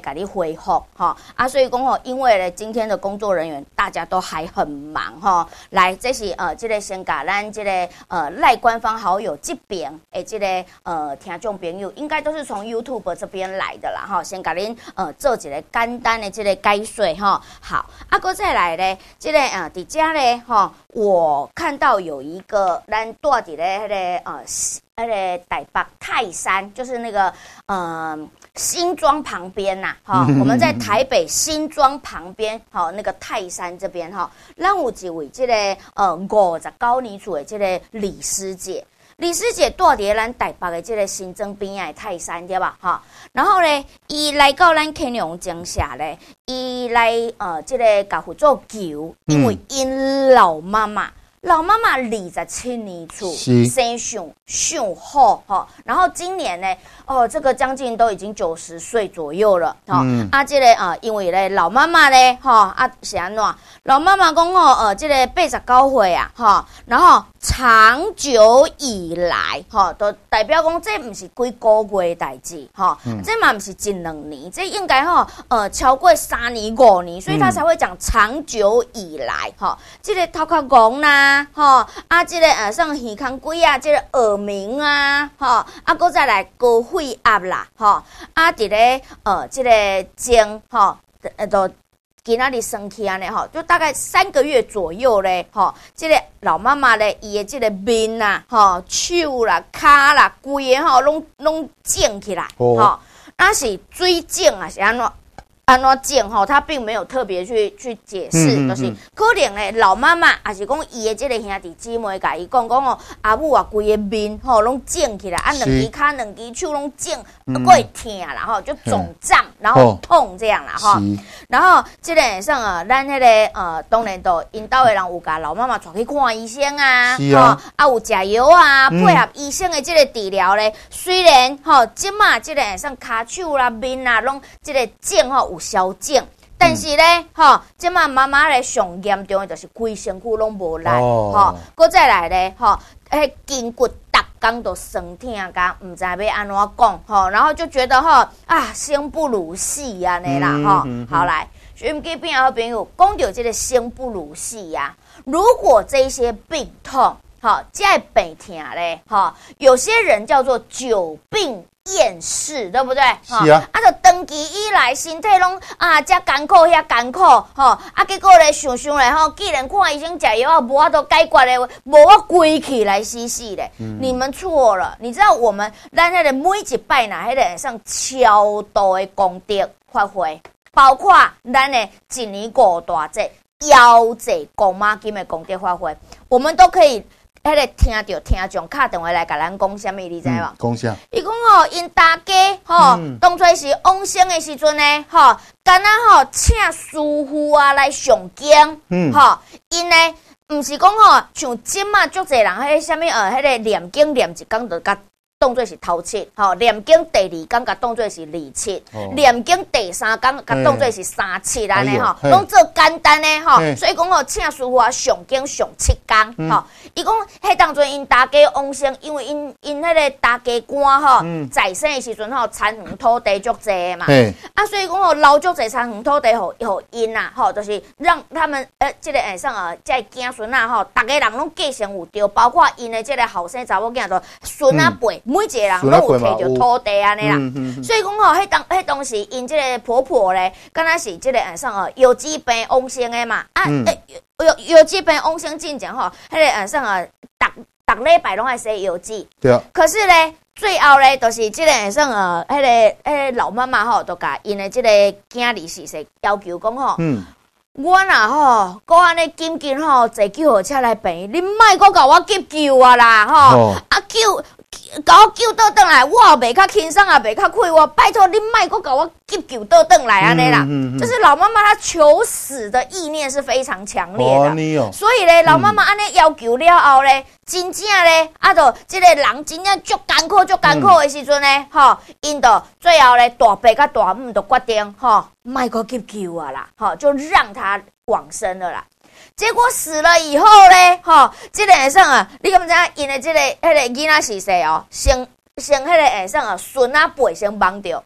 给你恢复哈啊，所以讲吼，因为咧今天的工作人员大家都还很忙哈，来这是呃这个先甲咱这个呃赖官方好友这边诶这个呃听众朋友，应该都是从 YouTube 这边来的啦哈，先甲恁呃做一个简单的这个解说哈。好，啊个再来咧，这个呃伫遮咧哈，我看到有一个咱住伫咧迄个呃。那个台北泰山，就是那个呃新庄旁边呐，哈，我们在台北新庄旁边，哈，那个泰山这边哈，咱有一位这个呃五十九年厝的这个李师姐，李师姐住伫咱台北的这个新庄边的泰山对吧？哈，然后咧，伊来到咱肯阳乡下咧，伊来呃这个甲辅做球，因为因老妈妈。老妈妈二十七年厝，生上上好哈，然后今年呢，哦，这个将近都已经九十岁左右了哈、嗯。啊，这个啊、呃，因为咧老妈妈咧哈啊是安怎？老妈妈讲哦，呃，这个八十九岁啊哈，然后长久以来哈，都代表讲这不是几个月的代志哈，嗯、这嘛不是一两年，这应该哈呃超过三年五年，所以他才会讲长久以来哈，这个头壳戆啦。吼啊，这个呃，像耳孔龟啊，这个耳鸣啊，吼啊，搁再来高血压啦，吼啊，伫咧呃，这个症吼，呃，都今仔日生起安尼吼，就大概三个月左右咧，吼，这个老妈妈咧，伊的这个面啦，吼，手啦、骹啦、规个吼，拢拢肿起来，吼、哦，那是水肿啊，是安怎？安怎讲吼，他并没有特别去去解释，嗯嗯嗯就是可能咧老妈妈也是讲伊的这个兄弟姊妹甲伊讲讲哦，阿母啊规个面吼拢肿起来，啊两只骹两只手拢肿，嗯、会痛啦吼，就肿胀，然后痛这样啦吼。然后这个像啊，咱迄、那个呃，当然都因兜的人有甲老妈妈带去看医生啊，吼啊, 啊有食药啊，配合医生的这个治疗咧。虽然吼，即马这个像骹手啦、面啦，拢这个肿吼有消肿，但是咧，吼，即马妈妈咧上严重的就是规身躯拢无力，吼，搁再来咧，吼，迄筋骨逐工都酸痛甲，唔知要安怎讲，吼，然后就觉得吼啊，生不如死安尼啦，吼、嗯，好来，收音机边好朋友，讲到这个生不如死呀、啊，如果这些病痛，好，在病痛咧，哈，有些人叫做久病厌世，对不对？ 是啊， 啊，就长期以来身体拢啊，遮艰苦遐艰苦，吼，啊，结果咧想想咧，吼，既然看医生食药啊，无法度解决咧，无我归起来死死咧。嗯、你们错了，你知道我们咱迄个每一摆呐，迄个上超多的功德发挥，包括咱的一年五大节、夭节、公妈金的功德发挥，我们都可以。迄个听到听众打电话来甲咱讲啥物，你知无？ 讲啥？ 伊讲吼，因大家吼，嗯、当初是往生的时阵呢，吼，敢若吼请师傅啊来上经，嗯，吼，因呢，毋是讲吼，像即马足侪人迄啥物呃，迄个念经念一工就甲当作是头七，吼，念经第二工甲当作是二七，哦、念经第三工甲当作是三七安尼吼，拢做简单的吼，所以讲吼，请师傅啊上经上七工，吼、嗯，伊讲迄当阵因大家往生，因为因因迄个大家官吼，嗯、在生的时阵吼，田园土地足济嘛，啊，所以讲吼，留足济田园土地互互因呐，吼，就是让他们呃，即、这个下上啊，即个子孙啊，吼，大家人拢继承有着，包括因的即个后生查某囝都孙啊辈。嗯每一个人拢有摕着土地安尼啦，嗯嗯嗯、所以讲吼，迄当迄当时因即个婆婆咧，敢若是即个按上哦，有疾病往生的嘛，啊，嗯、有有疾病往生进前吼，迄个按上哦，逐逐礼拜拢爱洗药剂，对啊。可是咧，最后咧，就是即个按上哦，迄、那个迄、那个老妈妈吼，都甲因的即个囝儿是是要求讲吼。嗯我若吼，搁安尼紧紧吼，坐救护车来病，你莫搁甲我急救啊啦吼，哦、啊救。甲我救倒转来，我也袂较轻松，也袂较快活。拜托你莫搁甲我急救倒转来安尼啦。嗯嗯嗯、就是老妈妈她求死的意念是非常强烈的，哦哦、所以咧，老妈妈安尼要求了后咧，真正咧，啊，就即个人真正足艰苦、足艰苦的时阵咧，吼、嗯，因就最後咧，大伯甲大母就決定，吼，莫搁急救啊啦，吼，就讓他往生了啦。结果死了以后咧，吼，这个下上啊，你敢知影因的这个迄个囡仔是谁哦？先先迄个下上啊，孙啊辈先亡掉，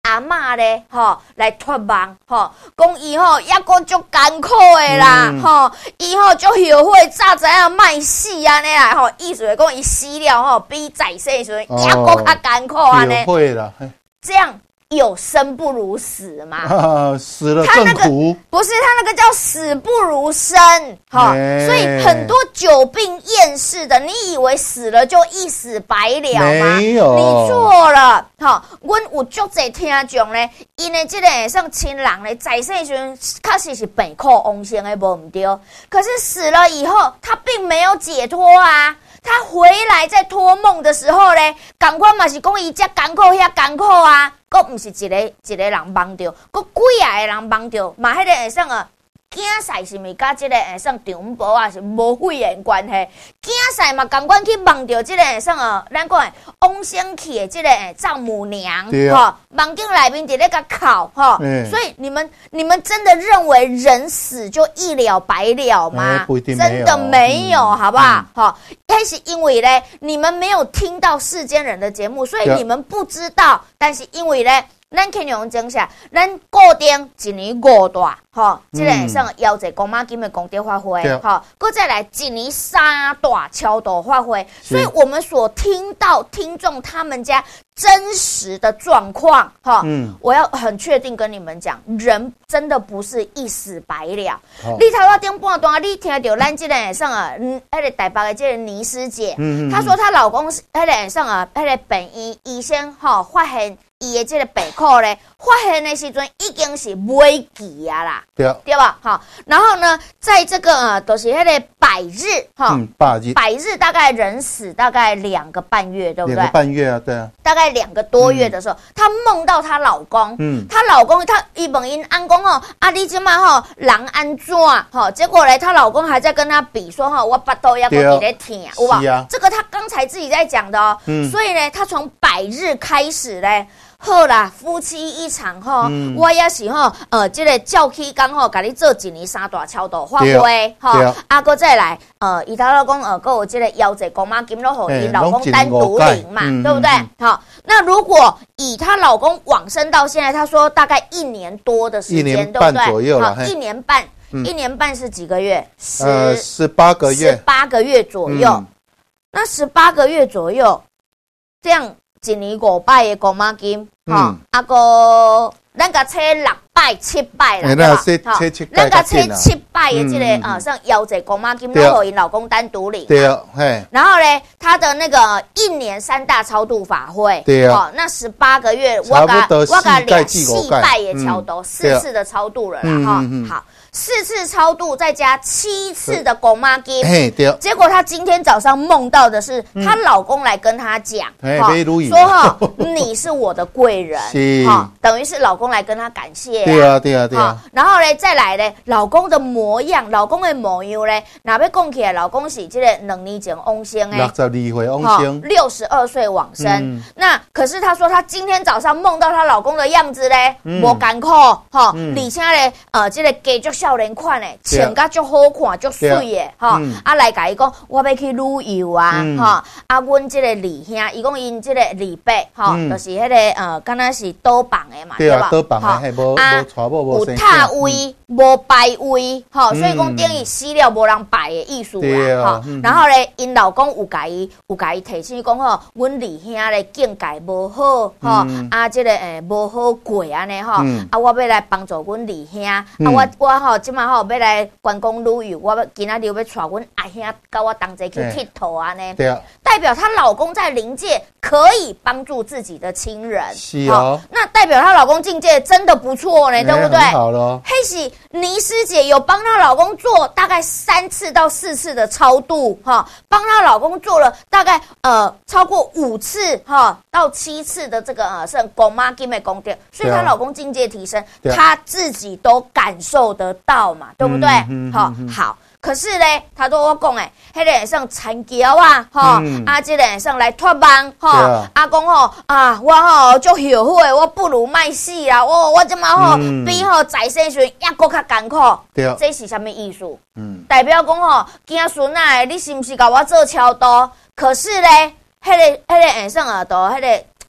阿嬷咧，吼来托梦，吼讲伊吼抑个足艰苦的啦，吼伊吼足后悔早知影卖死安尼啦，吼意思是讲伊死了吼比在世时阵抑个较艰苦安尼， 会啦， 这样。有生不如死嘛？ 啊，死了更苦。 不是，他那个叫死不如生，哈、欸。所以很多久病厌世的，你以为死了就一死百了吗？ 没有， 你错了。哈，阮有足侪听众咧，因为这个像亲人咧，在世时确实是病苦往生的，无唔对。可是死了以后，他并没有解脱啊。他回来在托梦的时候咧，同款嘛是讲伊遮艰苦遐艰苦啊，佫毋是一个一个人梦到，佫几啊个人梦到，嘛迄个会算啊。囝婿是咪甲即个会算长婆啊是无血缘关系？囝婿嘛共款去梦到即个会算哦，咱讲诶往生去的即个丈母娘，吼，梦境内面伫咧甲哭，吼，所以你们你们真的认为人死就一了百了吗？ 不一定， 真的没有，好不好？吼，那是因为咧，你们没有听到世间人的节目，所以你们不知道。但是因为咧。咱去用正下，咱固定一年五大，吼，即个会算邀一公妈金的功德发挥，吼，搁再来一年三大超度发挥，所以我们所听到听众他们家真实的状况，哈，嗯，我要很确定跟你们讲，人真的不是一死百了。你头仔顶半段，你听到咱即个会算啊，嗯，迄个台北的即个倪师姐，嗯，她说她老公是迄个会算啊，迄个病医医生吼发现。伊的这个病苦咧，发现的时阵已经是尾期啊啦， 对对吧？好，然后呢，在这个呃，都、就是那个百日哈， 嗯，百日， 百日大概人死大概两个半月，对不对？ 两个半月啊，对啊， 大概两个多月的时候，嗯、她梦到她老公，嗯，她老公她一问因安公哦，啊，你即马吼人安怎哈？结果嘞，她老公还在跟她比说哈，我巴肚要搁伫咧疼，有吧？啊、这个她刚才自己在讲的哦，嗯，所以呢，她从百日开始嘞。好啦，夫妻一场吼，嗯、我也是吼，呃，这个照起讲吼，甲你做一年三大超度发挥吼，啊，搁再来，呃，伊头老公呃，搁有这个邀这公妈金都互伊老公单独领嘛，嗯、对不对？好、嗯，那如果以她老公往生到现在，她说大概一年多的时间，对不对？ 左右了， 一年半，嗯、一年半是几个月？十呃，十八个月， 十八个月左右。嗯、那十八个月左右，这样。一年五百的公妈金，吼，啊个，咱甲切六百、七百啦，对吧？咱甲切七百的这个啊，像邀这公妈金，然后因老公单独领， 对啊，嘿。 然后咧，他的那个一年三大超度法会， 对啊， 那十八个月，我甲我甲两四拜也超度，四次的超度了啦，哈，好。四次超度再加七次的公妈金，结果她今天早上梦到的是她老公来跟她讲，说哈你是我的贵人，哈，等于是老公来跟她感谢， 对啊对啊对啊。 然后呢再来呢，老公的模样，老公的模样呢，哪要讲起来，老公是这个两年前往生的， 六十二岁往生， 六十二岁往生。那可是她说她今天早上梦到她老公的样子嘞，无艰苦，哈，而且呢，呃，这个家族少年款诶，穿甲足好看，足水诶，吼！啊来甲伊讲，我要去旅游啊，吼！啊，阮即个二兄，伊讲因即个二伯，吼，就是迄个呃，敢若是倒房诶嘛，对吧？ 倒房诶，无无娶某无生。 有塔位，无拜位，吼！所以讲等于死了无人拜诶意思啦，吼！然后咧，因老公有甲伊有甲伊提醒讲吼，阮二兄咧境界无好，吼！啊，即个诶无好过安尼吼！啊，我要来帮助阮二兄，啊，我我吼即马。吼，要来观光旅游，我要今仔日要带阮阿兄甲我同齐去佚佗啊呢。 对啊， 代表她老公在灵界可以帮助自己的亲人。 是哦， 那代表她老公境界真的不错呢，对不对？ 好了， 黑喜倪师姐有帮她老公做大概三次到四次的超度，哈，帮她老公做了大概呃超过五次哈到七次的这个呃是公妈金的功德，所以她老公境界提升，她自己都感受得到。对不对？好、嗯嗯、好，可是呢，他都我讲诶，迄个上残桥啊，吼、嗯，啊，这个上来托梦，吼，阿公吼啊，我吼就后悔，我不如卖死啦，我我这么吼比吼在生时抑搁较艰苦，对，这是什么意思？嗯，代表讲吼，囝孙啊，你是不是甲我做超度？可是呢，迄、那个迄、那个上啊，都迄个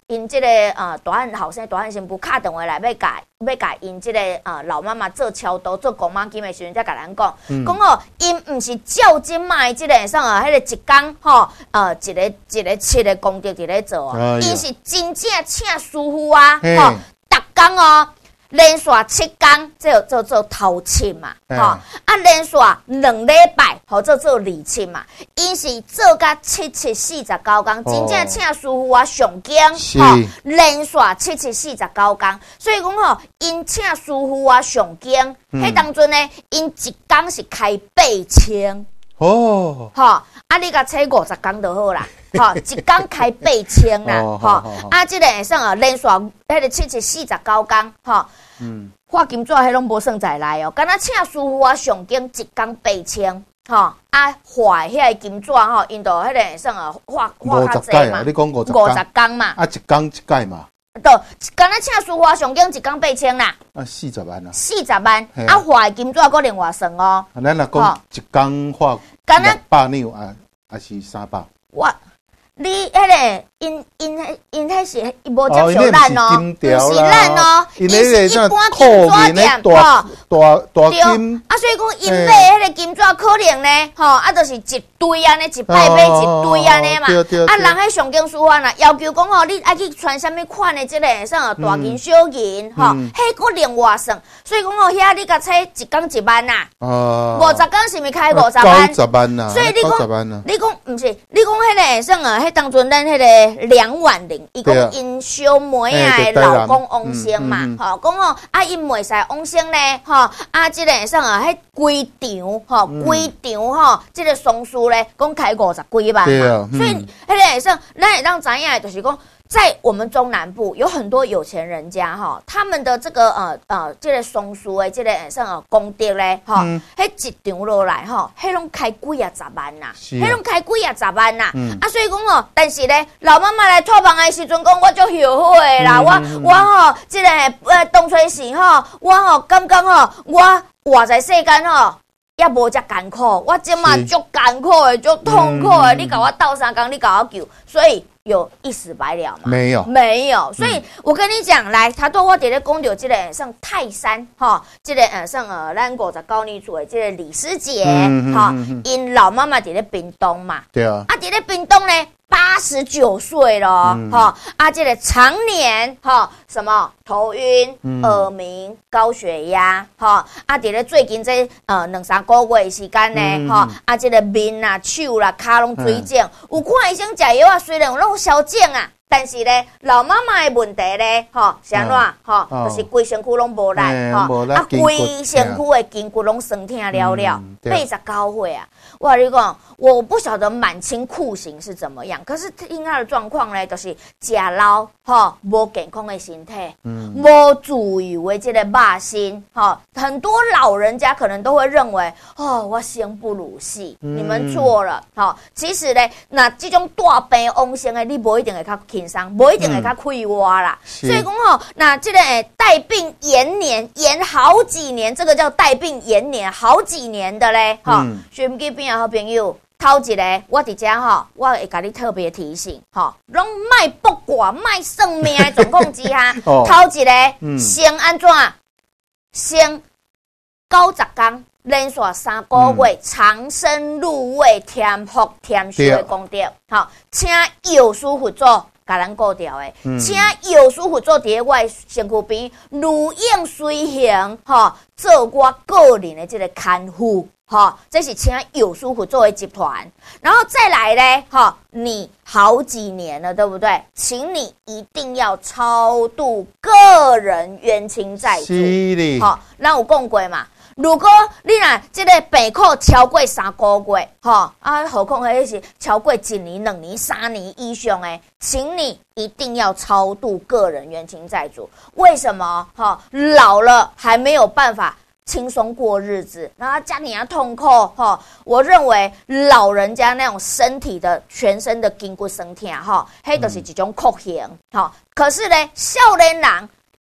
因这个呃大汉后生大汉新妇敲电话来要甲要甲因这个呃老妈妈做超度做公妈金的时阵，才甲咱讲，讲哦，因毋是照今卖这个上啊，迄个一工吼呃一个一个七个功德伫咧做哦，因是真正请师傅啊，吼，逐工哦。连续七天，这有做做头七嘛，吼、哦，啊连续两礼拜，好做做二七嘛，因是做甲七七四十九天，真正请师傅啊上经，吼、哦，连续七七四十九天，所以讲吼，因请师傅啊上经，迄、嗯、当中呢，因一天是开八千。哦，吼、哦，啊，你甲切五十天就好啦，吼、哦，一天开八千啦，吼、哦，啊，即、這個会算哦，连续迄个七七四十九天，吼、哦，嗯，画金纸迄拢无算在内哦，敢若请师傅啊上经一天八千，吼、哦，啊，画迄个金纸吼，因都迄个会算哦，画画较济嘛， 你讲五十五十天嘛， 啊，一天一届嘛。 都，敢若请师傅上经一天八千啦， 啊，四十万啊， 四十万，啊，画金纸搁另外算哦。 啊，咱若讲一天画六百两啊，还是三百？ 我，你迄个因因迄因迄是无接受咱哦，毋是咱哦，伊是一般金纸店大大大金。 啊，所以讲因买迄个金纸可能呢，吼，啊，就是一堆安尼，一摆买一堆安尼嘛。啊，人迄上经书法呐，要求讲吼，你爱去穿啥物款的即个啥大银小银，吼，迄个另外算。所以讲吼，遐你甲猜一工一万呐，五十工是毋是开五十万？ 九十万呐， 所以你讲，你讲毋是，你讲迄个啥啊？迄当阵咱迄个梁婉玲，伊讲因小妹啊老公往生嘛，吼，讲吼啊因袂使往生咧，吼啊即个啥啊，迄规场吼，规场吼，即个丧事咧，讲开五十几万嘛，所以迄个啥，咱会当知影就是讲。在我们中南部有很多有钱人家哈，他们的这个呃呃，这个松树的这个像功德咧哈，迄、嗯、一场落来哈，迄拢开几啊十万呐，迄拢、啊、开几啊十万呐，嗯、啊所以讲哦，但是咧老妈妈来托梦的时阵讲，我就后悔啦，嗯、我我吼这个呃当初时吼，我吼感觉吼，我活在世间吼。也无遮艰苦，我即嘛足艰苦的，足痛苦的。嗯、你甲我斗三工，你甲我救，所以有一死百了嘛？ 没有， 没有。所以、嗯、我跟你讲，来，他对我伫咧讲到即个像泰山哈，即、這个呃像呃咱五十九年厝的即个李师姐哈，因老妈妈伫咧屏东嘛， 对啊， 啊伫咧屏东呢。八十九岁了，哈、嗯哦、啊！这个常年哈、哦、什么头晕、嗯、耳鸣、高血压，哈、哦、啊！伫咧最近这呃两三个月的时间呢，哈、嗯、啊！这个面啊、手啦、骹拢水肿，嗯、有看医生食药啊，虽然有拢消肿啊。但是咧，老妈妈的问题咧，吼，是安怎？吼，就是规身躯拢无力，吼，啊，规身躯的筋骨拢酸痛了了。八十九岁啊，我跟你讲，我不晓得满清酷刑是怎么样，可是听他的状况咧，就是食老，吼，无健康的身体，嗯，无自由的这个肉身，吼，很多老人家可能都会认为，哦，我生不如死，你们错了，吼，其实咧，那这种大病往生的，你无一定会较。轻松，不一定会较快活啦。嗯、所以讲吼，那这个带病延年，延好几年，这个叫带病延年，好几年的咧。哈、嗯，收音机边的好朋友，头一个我伫遮吼，我会甲你特别提醒，吼，拢卖卜卦、卖算命的状况之下，头、哦、一个、嗯、先安怎？先九十天。连续三个月，嗯、长生入味，添福添寿的功德，好，请药师佛祖甲咱顾掉的，嗯、请药师佛祖伫咧我身躯边如影随形，吼，做我个人的这个看护，吼，这是请药师佛祖的集团，然后再来咧，吼，你好几年了，对不对？请你一定要超度个人冤亲债主，好，咱有讲过嘛？如果你若这个病苦超过三个月，吼啊，何况迄是超过一年、两年、三年以上的，请你一定要超度个人冤亲债主。为什么？哈，老了还没有办法轻松过日子，然后家庭要痛苦，哈。我认为老人家那种身体的全身的筋骨酸痛，哈，迄就是一种酷刑，哈。可是呢，少年人。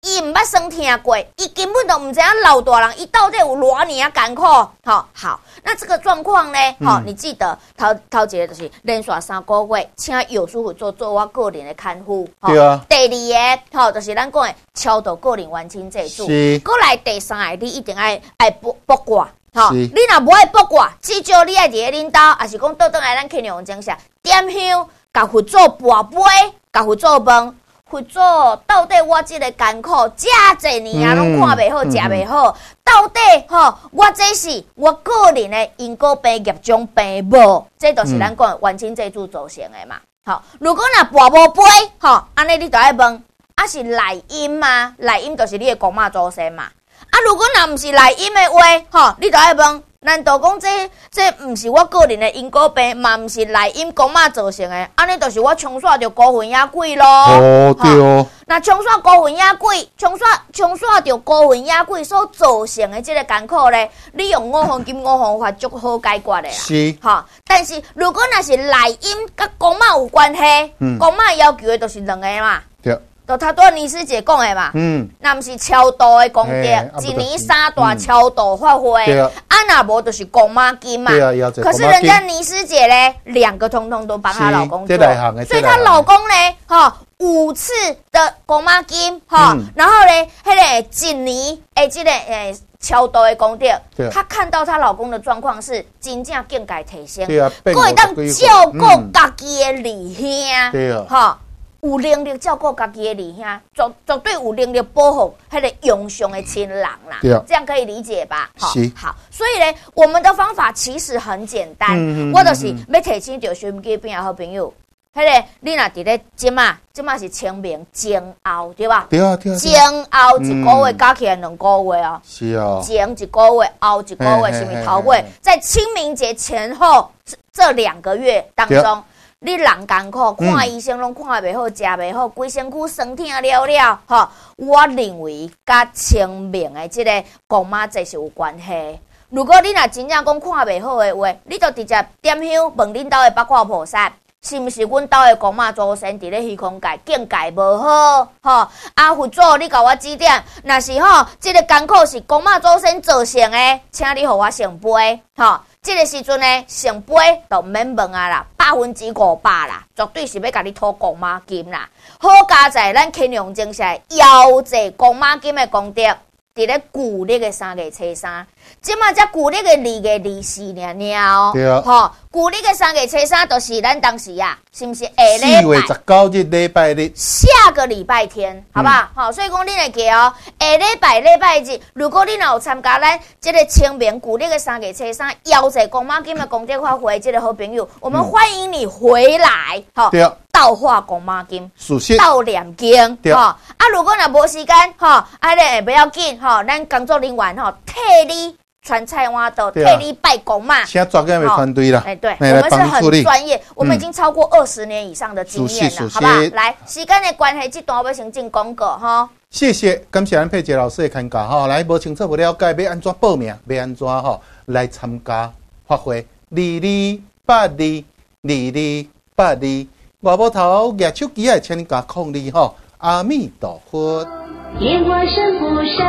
伊毋捌生听过，伊根本都毋知影老大人伊到底有偌尼啊艰苦。好，好，那这个状况呢？好、嗯，你记得头头一个就是连续三个月，请有师傅做做我个人的看护。 对啊。 第二个，好，就是咱讲的超度个人完清这组。是。过来第三个，你一定爱爱卜卜卦。好，你若无爱卜卦，至少你爱伫咧恁兜，也是讲倒转来咱去用精神点香，甲佛祖跋杯，甲佛祖问。佛祖，到底我这个艰苦遮侪年啊，拢看袂好，食袂好，到底吼，我这是我个人的因果病业种病无？这都是咱讲完清这组造成的嘛。好，如果若跋无杯，吼，安尼你就爱问，啊是内因吗？内因就是你的公妈祖先嘛。啊，如果若毋是内因的话，吼，你就爱问。难道讲这这毋是我个人的因果病，嘛毋是内因公妈造成的？安尼就是我冲煞着孤魂野鬼咯。 哦，对哦。 那冲煞孤魂野鬼，冲煞冲煞着孤魂野鬼所造成的这个艰苦咧，你用五黄金五黄法足好解决的啦。 是。 哈，但是如果那是内因甲公妈有关系，嗯，公妈要求的就是两个嘛。对。就他多尼师姐讲的嘛，嗯，那不是超度的功德，一年三大超度法会，啊那无就是公妈金嘛，可是人家尼师姐咧，两个通通都帮她老公做，所以她老公咧，哈五次的公妈金，哈，然后咧，迄个一年诶，这个诶超度的功德，她看到她老公的状况是真正境界提升，佫会当照顾家己的弟兄，对啊，哈。有能力照顾家己的弟兄，绝绝对有能力保护迄个用上的亲人啦。对啊，这样可以理解吧？是。好，所以呢，我们的方法其实很简单，嗯、我就是要提醒着收音机边的好朋友，迄、那个你若伫咧即马，即马是清明前后，对吧？对啊，对啊。前后一个月加起来两个月哦。是啊。前一个月，后一个月是咪头月？在清明节前后这两个月当中。你人艰苦，看医生拢看袂好，食袂好，规身躯酸痛了了，吼！我认为甲清明的这个公妈这是有关系。如果你若真正讲看袂好的话，你就直接点香问恁兜的八卦菩萨，是毋是阮兜的公妈祖先伫咧虚空界境界无好？吼！啊，佛祖，你甲我指点，若是吼，这个艰苦是公妈祖先造成的，请你互我圣杯，吼！这个时阵呢，圣杯就免问啊啦，百分之五百啦，绝对是要甲你讨公妈金啦。好加在咱庆阳精神邀这公妈金的功德，伫咧旧历的三月初三，即马才旧历的二月二四年了。对啊，吼，旧历的三月初三就是咱当时啊，是不是下礼拜？四月十九日礼拜日，下个礼拜天，好不好？好、嗯，所以讲你来记哦，下礼拜礼拜日，如果你若有参加咱这个清明旧历的三月初三，邀这公妈金的功德法会，这个好朋友，我们欢迎你回来，好、嗯。对啊。道化公妈金，道念经，吼啊！如果若无时间，吼，啊咧不要紧，吼，咱工作人员吼替你传菜碗刀，替你拜公妈，现在专业的团队啦，哎对，我们是很专业，我们已经超过二十年以上的经验了，好不好？来，时间的关系，这段要先进广告哈。谢谢，感谢咱佩杰老师的看教哈。来，无清楚不了解，要安怎报名？要安怎吼来参加法会？二二八二，二二八二。外母头举手机啊，请你甲控你吼，阿弥陀佛。莲花生菩萨，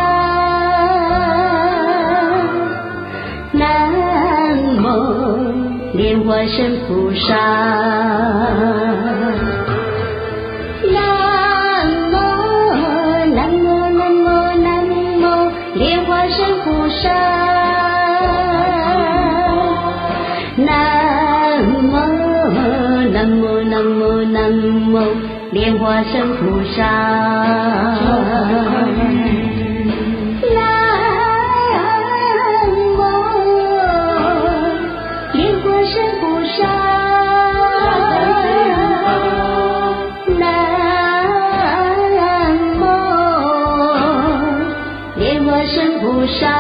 南无莲花生菩萨，南无南无南无南无莲花生菩萨，南无南无。南无南无莲花生菩萨，南无莲花生菩萨，南无莲花生菩萨，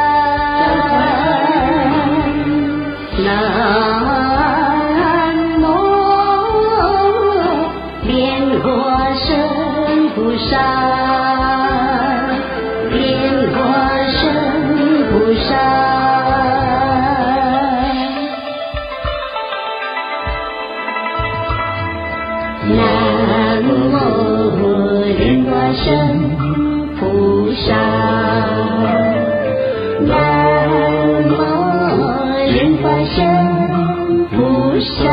南。菩萨，莲花生菩萨，南无莲花生圣菩萨，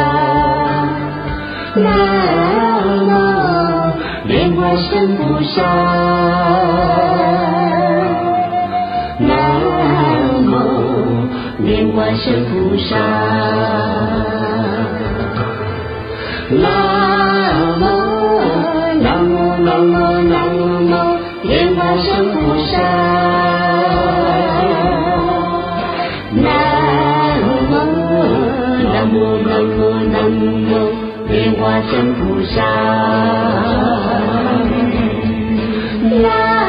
南无莲花生菩萨，南无莲花生菩萨，南无南无南无南无莲花生菩萨，南无南无南无南无莲花生菩萨，南